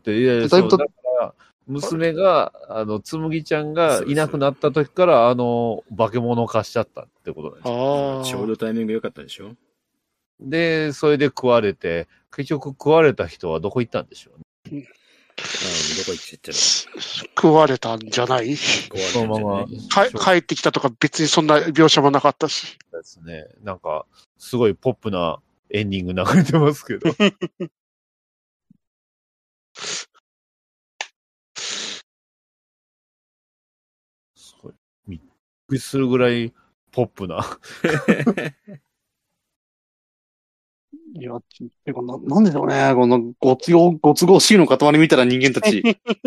だから娘が、つむぎちゃんがいなくなった時から、化け物化しちゃったってことなんですよ。 ちょうどタイミング良かったでしょ。で、 それで食われて、結局食われた人はどこ行ったんでしょうね。 どこ行っての？ 食われたんじゃない？ そのまま帰ってきたとか別にそんな描写もなかったし。 ですね。なんか、すごいポップなエンディング流れてますけど。すごい。びっくりするぐらいポップな。 いや、なんでしょうね。このご都合主義の塊みたいな人間たち。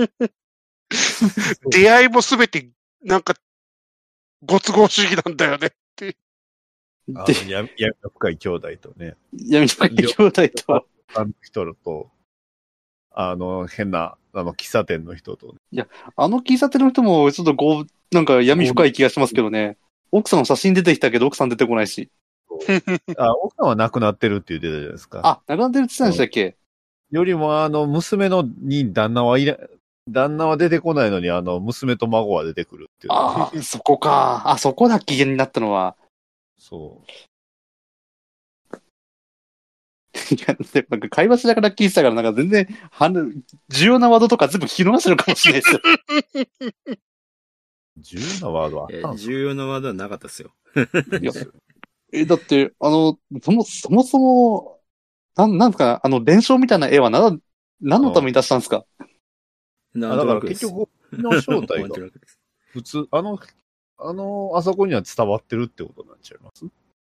出会いもすべて、なんか、ご都合主義なんだよねって。 闇の深い兄弟とね。 闇の深い兄弟と。 あの人と、変な、喫茶店の人と。 いや、喫茶店の人も、ちょっとなんか闇深い気がしますけどね。奥さんの写真出てきたけど、奥さん出てこないし。 奥さんは亡くなってるって言ってたじゃないですか。 亡くなってるって言ってたんでしたっけ？ よりも、娘に旦那はい旦那は出てこないのに、娘と孫は出てくるっていう。 ああ、そこか。あ、そこだ、機嫌になったのは。 そう。 いや、でなんか会話しながら聞いてたから、なんか全然、重要なワードとか全部聞き逃してるかもしれないですよ。 重要なワードはあったんですか？ 重要なワードはなかったですよ。 いやだって、そもそも、なんですか、伝承みたいな絵は何のために出したんですか？ なだからんとなくです。 結局、鬼の正体がなんとなくです。 普通、あそこには伝わってるってことになっちゃいます？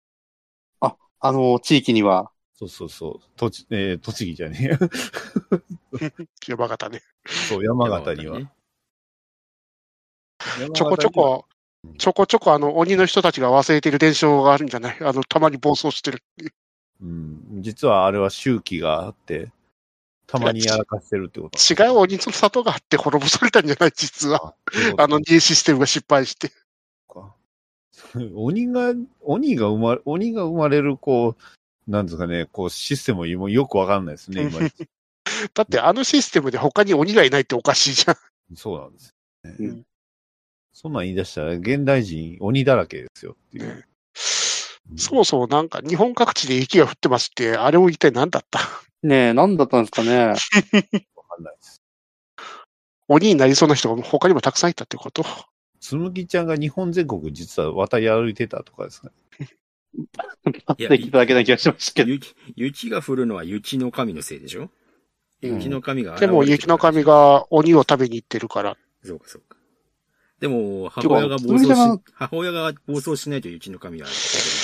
地域には。 そうそうそう。栃木じゃねえや。 山形ね。 そう、山形には。 ねちょこちょこ鬼の人たちが忘れてる伝承があるんじゃない？たまに暴走してるっていう。 うん。実はあれは周期があって、たまにやらかしてるってこと。 違う鬼の里があって滅ぼされたんじゃない？実は。二次システムが失敗して。 鬼が生まれる、なんですかね、システムもよくわかんないですね、今。 だってシステムで他に鬼がいないっておかしいじゃん。 そうなんですね。そんなん言い出したら、現代人鬼だらけですよっていう。 そもそもなんか日本各地で雪が降ってますって、あれも一体何だった？ ねえ、何だったんですかね。 わかんないです。 鬼になりそうな人が他にもたくさんいたってこと？ つむぎちゃんが日本全国実は渡り歩いてたとかですね。 パッていただけな気がしましたけど。 雪が降るのは雪の神のせいでしょ？雪の神が現でれてる。 も雪の神が鬼を食べに行ってるから。 そうかそうか。でも、母親が暴走しないと雪の神は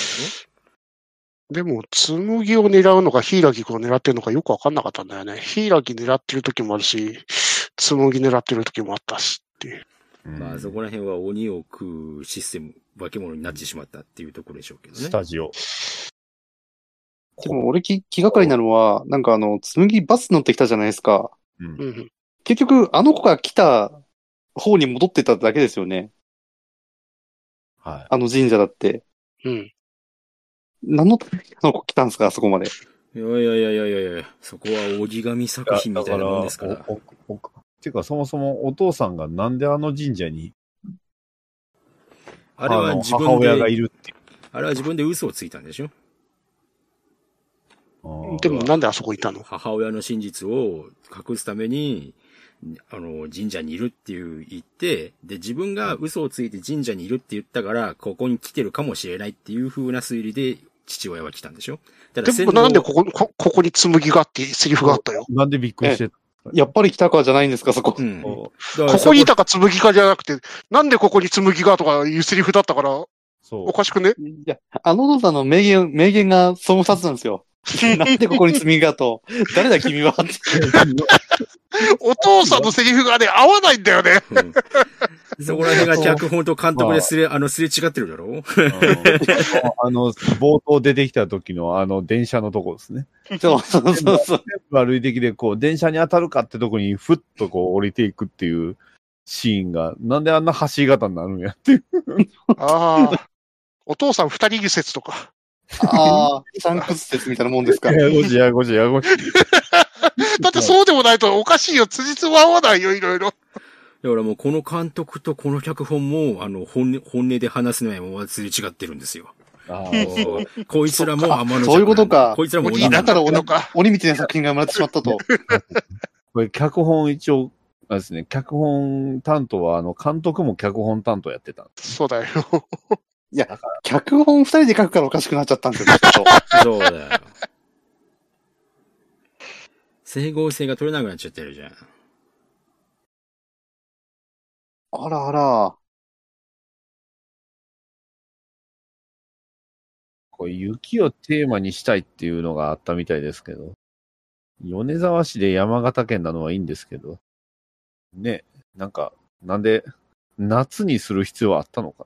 でも、紬を狙うのか、ヒイラギを狙ってるのかよくわかんなかったんだよね。ヒイラギ狙ってる時もあるし、紬狙ってる時もあったしっていう。 まあそこら辺は鬼を食うシステム、化け物になってしまったっていうところでしょうけどね。 スタジオ。 でも俺気がかりなのは、なんか紬バス乗ってきたじゃないですか。結局、あの子が来た方に戻ってただけですよね。 はい。 神社だって。何のためにあの子来たんですか、あそこまで。 いや、そこはおぎ神作品みたいなもんですから。 っていうか、そもそもお父さんがなんで神社に、 あれは自分で、 母親がいるっていう。 あれは自分で嘘をついたんでしょ？ でもなんであそこいたの？ 母親の真実を隠すために、神社にいるって言って、で、自分が嘘をついて神社にいるって言ったから、ここに来てるかもしれないっていう風な推理で、父親は来たんでしょ？ でもなんでここに紬があってセリフがあったよ。 なんでびっくりしてた？ やっぱり来たかじゃないんですか、そこ。 ここにいたか紬かじゃなくて、なんでここに紬がとかいうセリフだったから、おかしくね？ いや、お父さんの名言がその2つなんですよ。なんでここに紬がと、誰だ君はって。 お父さんのセリフがね、合わないんだよね。 そこら辺が脚本と監督ですれ違ってるだろう？ 冒頭出てきた時の電車のとこですね。 そう。 歩いてきて、電車に当たるかってとこにふっと降りていくっていうシーンが、なんであんな橋型になるんやっていう。 ああ。お父さん二人義説とか。 ああ、サンクス説みたいなもんですか。 ややこしい。 だってそうでもないとおかしいよ。辻褄合わないよ、いろいろ。 だからもうこの監督とこの脚本も、本音で話すのはもうすれ違ってるんですよ。こいつらも天の。 そういうことか。 こいつらも鬼だから鬼みたいな作品が生まれてしまったと。 これ脚本一応、ですね、脚本担当は監督も脚本担当やってた。 そうだよ。 いや、脚本2人で書くからおかしくなっちゃったんですよ、 そうだよ。整合性が取れなくなっちゃってるじゃん。 あらあら。 これ雪をテーマにしたいっていうのがあったみたいですけど、米沢市で山形県なのはいいんですけど、ね、なんで夏にする必要はあったのか。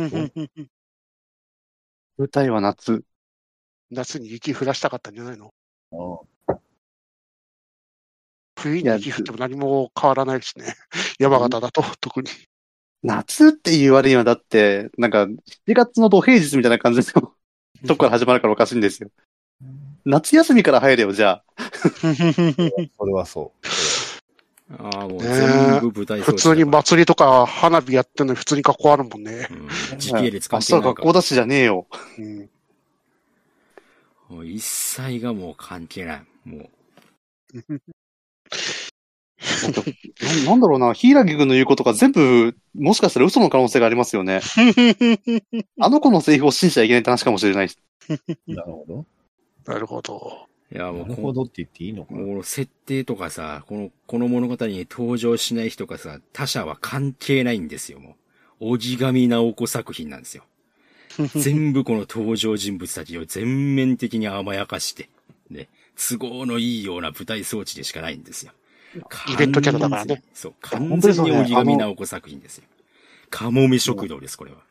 舞台は夏。 夏に雪降らしたかったんじゃないの？ ああ、 冬に雪降っても何も変わらないしね。山形だと、特に。 夏っていう割にはだって、7月の土平日みたいな感じですよ。どこから始まるからおかしいんですよ。夏休みから入れよ、じゃあ。 それはそう。 ああ、もう全部舞台装置。 普通に祭りとか花火やってんのに普通に学校あるもんね。 時系列関係ない。明日学校だしじゃねえよ。 もう一切がもう関係ない。もう。 なんだろうな、柊君の言うことが全部、もしかしたら嘘の可能性がありますよね。あの子のセリフを信じちゃいけないって話かもしれない。 なるほど。 なるほど。 いや、もうなるほどって言っていいのかな。 もう設定とかさ、この物語に登場しない人かさ、他者は関係ないんですよ、もう。小木上直子作品なんですよ。全部この登場人物たちを全面的に甘やかして、ね、都合のいいような舞台装置でしかないんですよ。 イベントキャラだからね。 そう、完全に小木上直子作品ですよ。かもめ食堂です、これは。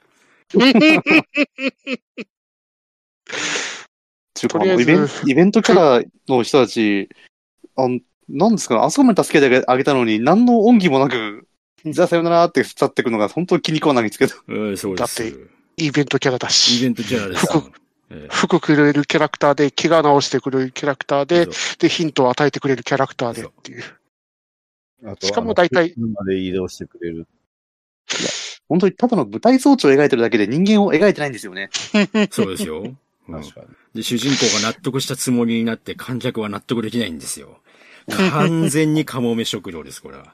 イベントキャラの人たち、なんですかね、あそこまで助けてあげたのに、何の恩義もなく、じゃあさよならって去っていくのが本当に気に食わないんですけど。 そうです。 だって、イベントキャラだし。 イベントキャラです。 服くれるキャラクターで、怪我直してくれるキャラクターで、で、ヒントを与えてくれるキャラクターでっていう。しかも大体。 車で移動してくれる。 いや、本当にただの舞台装置を描いてるだけで人間を描いてないんですよね。 そうですよ。 確かに。 で、主人公が納得したつもりになって観客は納得できないんですよ。完全にかもめ食堂です、これは。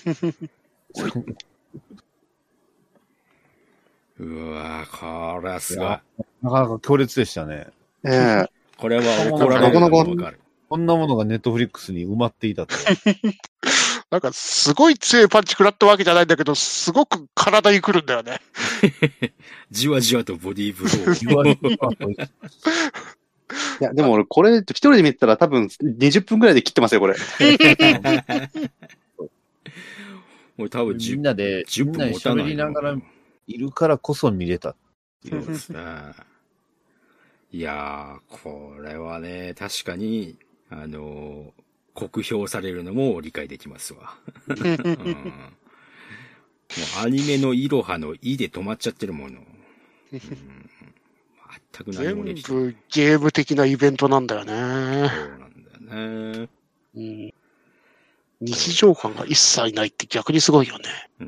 うわぁ、これはすごい。 なかなか強烈でしたね。 これは怒られるのがわかる。 こんなものがネットフリックスに埋まっていたと。 なんか、すごい強いパンチ食らったわけじゃないんだけど、すごく体に来るんだよね。 じわじわとボディーブロー。 いや、でも俺、これ、一人で見てたら多分20分くらいで切ってますよ、これ。 もう多分みんなで喋りながらいるからこそ見れた。 そうですね。いやー、これはね、確かに、酷評されるのも理解できますわ。もうアニメのイロハのイで止まっちゃってるもの。全く何もできてない。 全部ゲーム的なイベントなんだよね。 そうなんだよね。 日常感が一切ないって逆にすごいよね。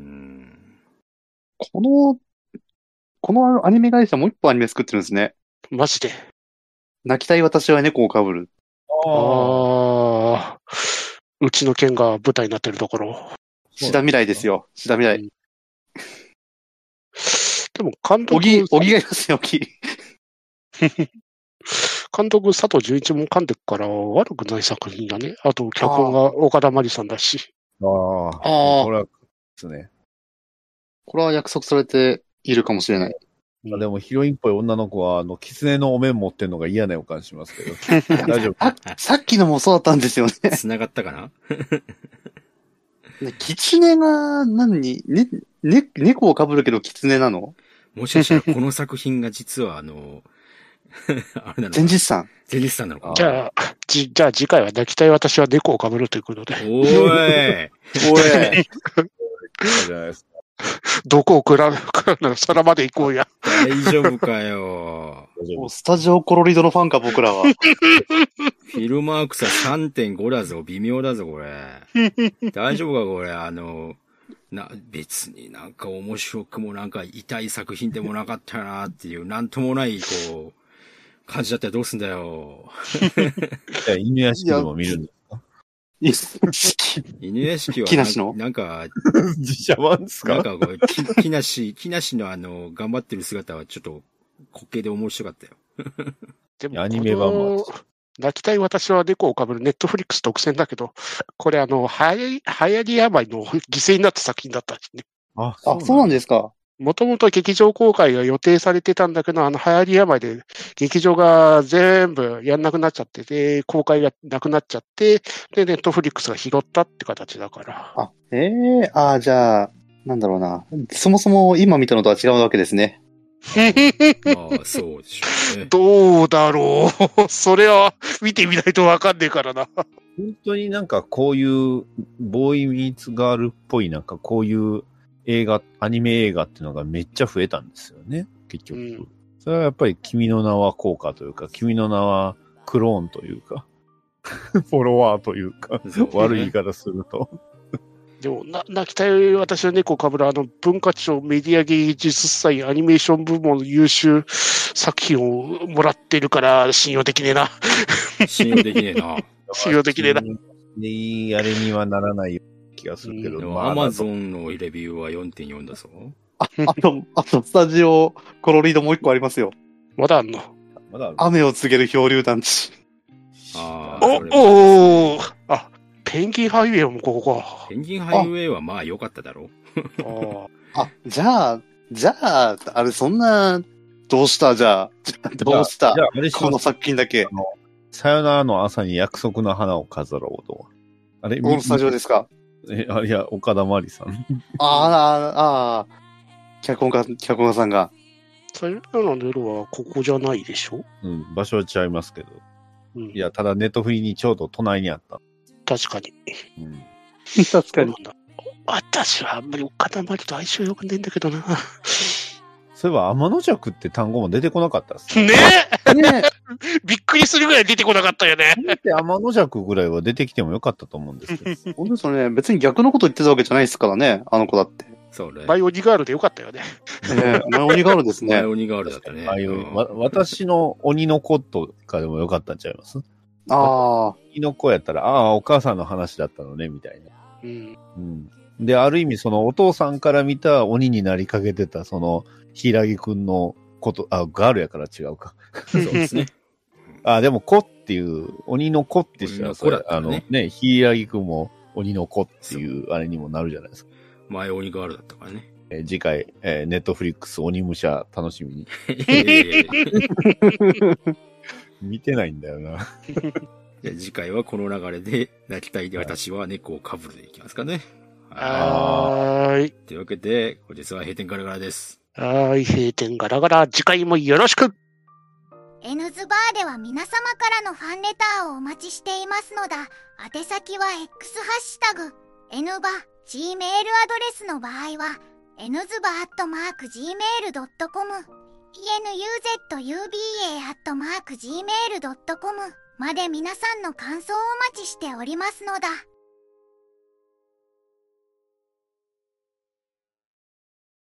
このアニメ会社もう一本アニメ作ってるんですね。 マジで。 泣きたい私は猫をかぶる。 ああ。うちの県が舞台になってるところ。 志田未来ですよ。志田未来。 でも監督。 小木がいますよ、小木。 監督佐藤純一も噛んでくから悪くない作品だね。あと脚本が岡田真理さんだし。 これはですね。 これは約束されているかもしれない。 でもヒロインっぽい女の子は狐のお面持ってんのが嫌な予感しますけど。大丈夫。 さっきのもそうだったんですよね。 繋がったかな狐が猫を被るけど狐なの？ もしかしたらこの作品が実はあれなのか。 前日さんなのか。 じゃあ次回は泣きたい私は猫を被るということで。 おいじゃないですか。 どこを食らうなら空まで行こうや。 大丈夫かよ。 スタジオコロリドのファンか、僕らは。 フィルマークさ 3.5 だぞ。微妙だぞ、これ。大丈夫か、これ。別になんか面白くもなんか痛い作品でもなかったなっていう、なんともない、感じだったらどうすんだよ。 犬屋敷でも見るんですか？ 犬屋敷は木梨のなんか、 自社版ですか？ なんか木梨の頑張ってる姿はちょっと滑稽で面白かったよ。 でもアニメ版も。 泣きたい私は猫を被るネットフリックス独占だけど、これ流行り病の犠牲になった作品だったしね。 そうなんですか。 もともと劇場公開が予定されてたんだけど、流行り病で劇場が全部やんなくなっちゃってて、公開がなくなっちゃって、で、ネットフリックスが拾ったって形だから。 じゃあ、なんだろうな。そもそも今見たのとは違うわけですね。 まあ、そうでしょうね。 どうだろう。それは見てみないとわかんねえからな。 本当になんかこういうボーイミーツガールっぽいなんかこういうアニメ映画っていうのがめっちゃ増えたんですよね、結局。それはやっぱり君の名は効果というか、君の名はクローンというか、フォロワーというか、悪い言い方すると。 でも、泣きたい私は猫かぶる文化庁メディア芸術祭アニメーション部門の優秀作品をもらってるから信用できねえな。 信用できねえな。 信用できねえな。 あれにはならない気がするけど。 でも、アマゾンのレビューは 4.4 だぞ。 あと、スタジオ、コロリードもう一個ありますよ。 まだあんの？ まだある。 雨を告げる漂流団地。 ペンギンハイウェイもここか。 ペンギンハイウェイはまあ良かっただろう。 じゃあ、あれそんな、どうしたじゃあ、どうしたじゃああれこの作品だけ。 さよならの朝に約束の花を飾ろうと。あれ、 このスタジオですか？ いや、岡田真理さん。 脚本家さんが。 さよならの夜はここじゃないでしょ？ 場所は違いますけど。いや、ただネットフリにちょうど隣にあった。 確かに。 確かに。 私はあんまり岡田真理と相性良くないんだけどな。 そういえば、天の弱って単語も出てこなかったっすね。びっくりするぐらい出てこなかったよね。 天の弱ぐらいは出てきてもよかったと思うんですけど。 本当ですよね。別に逆のこと言ってたわけじゃないですからね、あの子だって。 そうね。 バイオニガールでよかったよね。 バイオニガールですね。 バイオニガールだったね。 私の鬼の子とかでもよかったんちゃいます？鬼の子やったら、お母さんの話だったのね、みたいな。で、ある意味、そのお父さんから見た鬼になりかけてた、その、平木くんのこと、ガールやから違うか。 そうですね。 でも、子っていう、鬼の子ってしたら、それ、平木くんも鬼の子っていう、あれにもなるじゃないですか。 前鬼ガールだったからね。 次回、ネットフリックス鬼武者楽しみに。見てないんだよな。 じゃあ次回はこの流れで、泣きたいで私は猫をかぶるでいきますかね。 はい。 というわけで、本日は閉店ガラガラです。 閉店ガラガラ。次回もよろしく。 N ズバーでは皆様からのファンレターをお待ちしていますのだ。宛先は X ハッシュタグ、N バ、Gmail アドレスの場合は、nzuba@gmail.com、enuzuba@gmail.com まで皆さんの感想をお待ちしておりますのだ。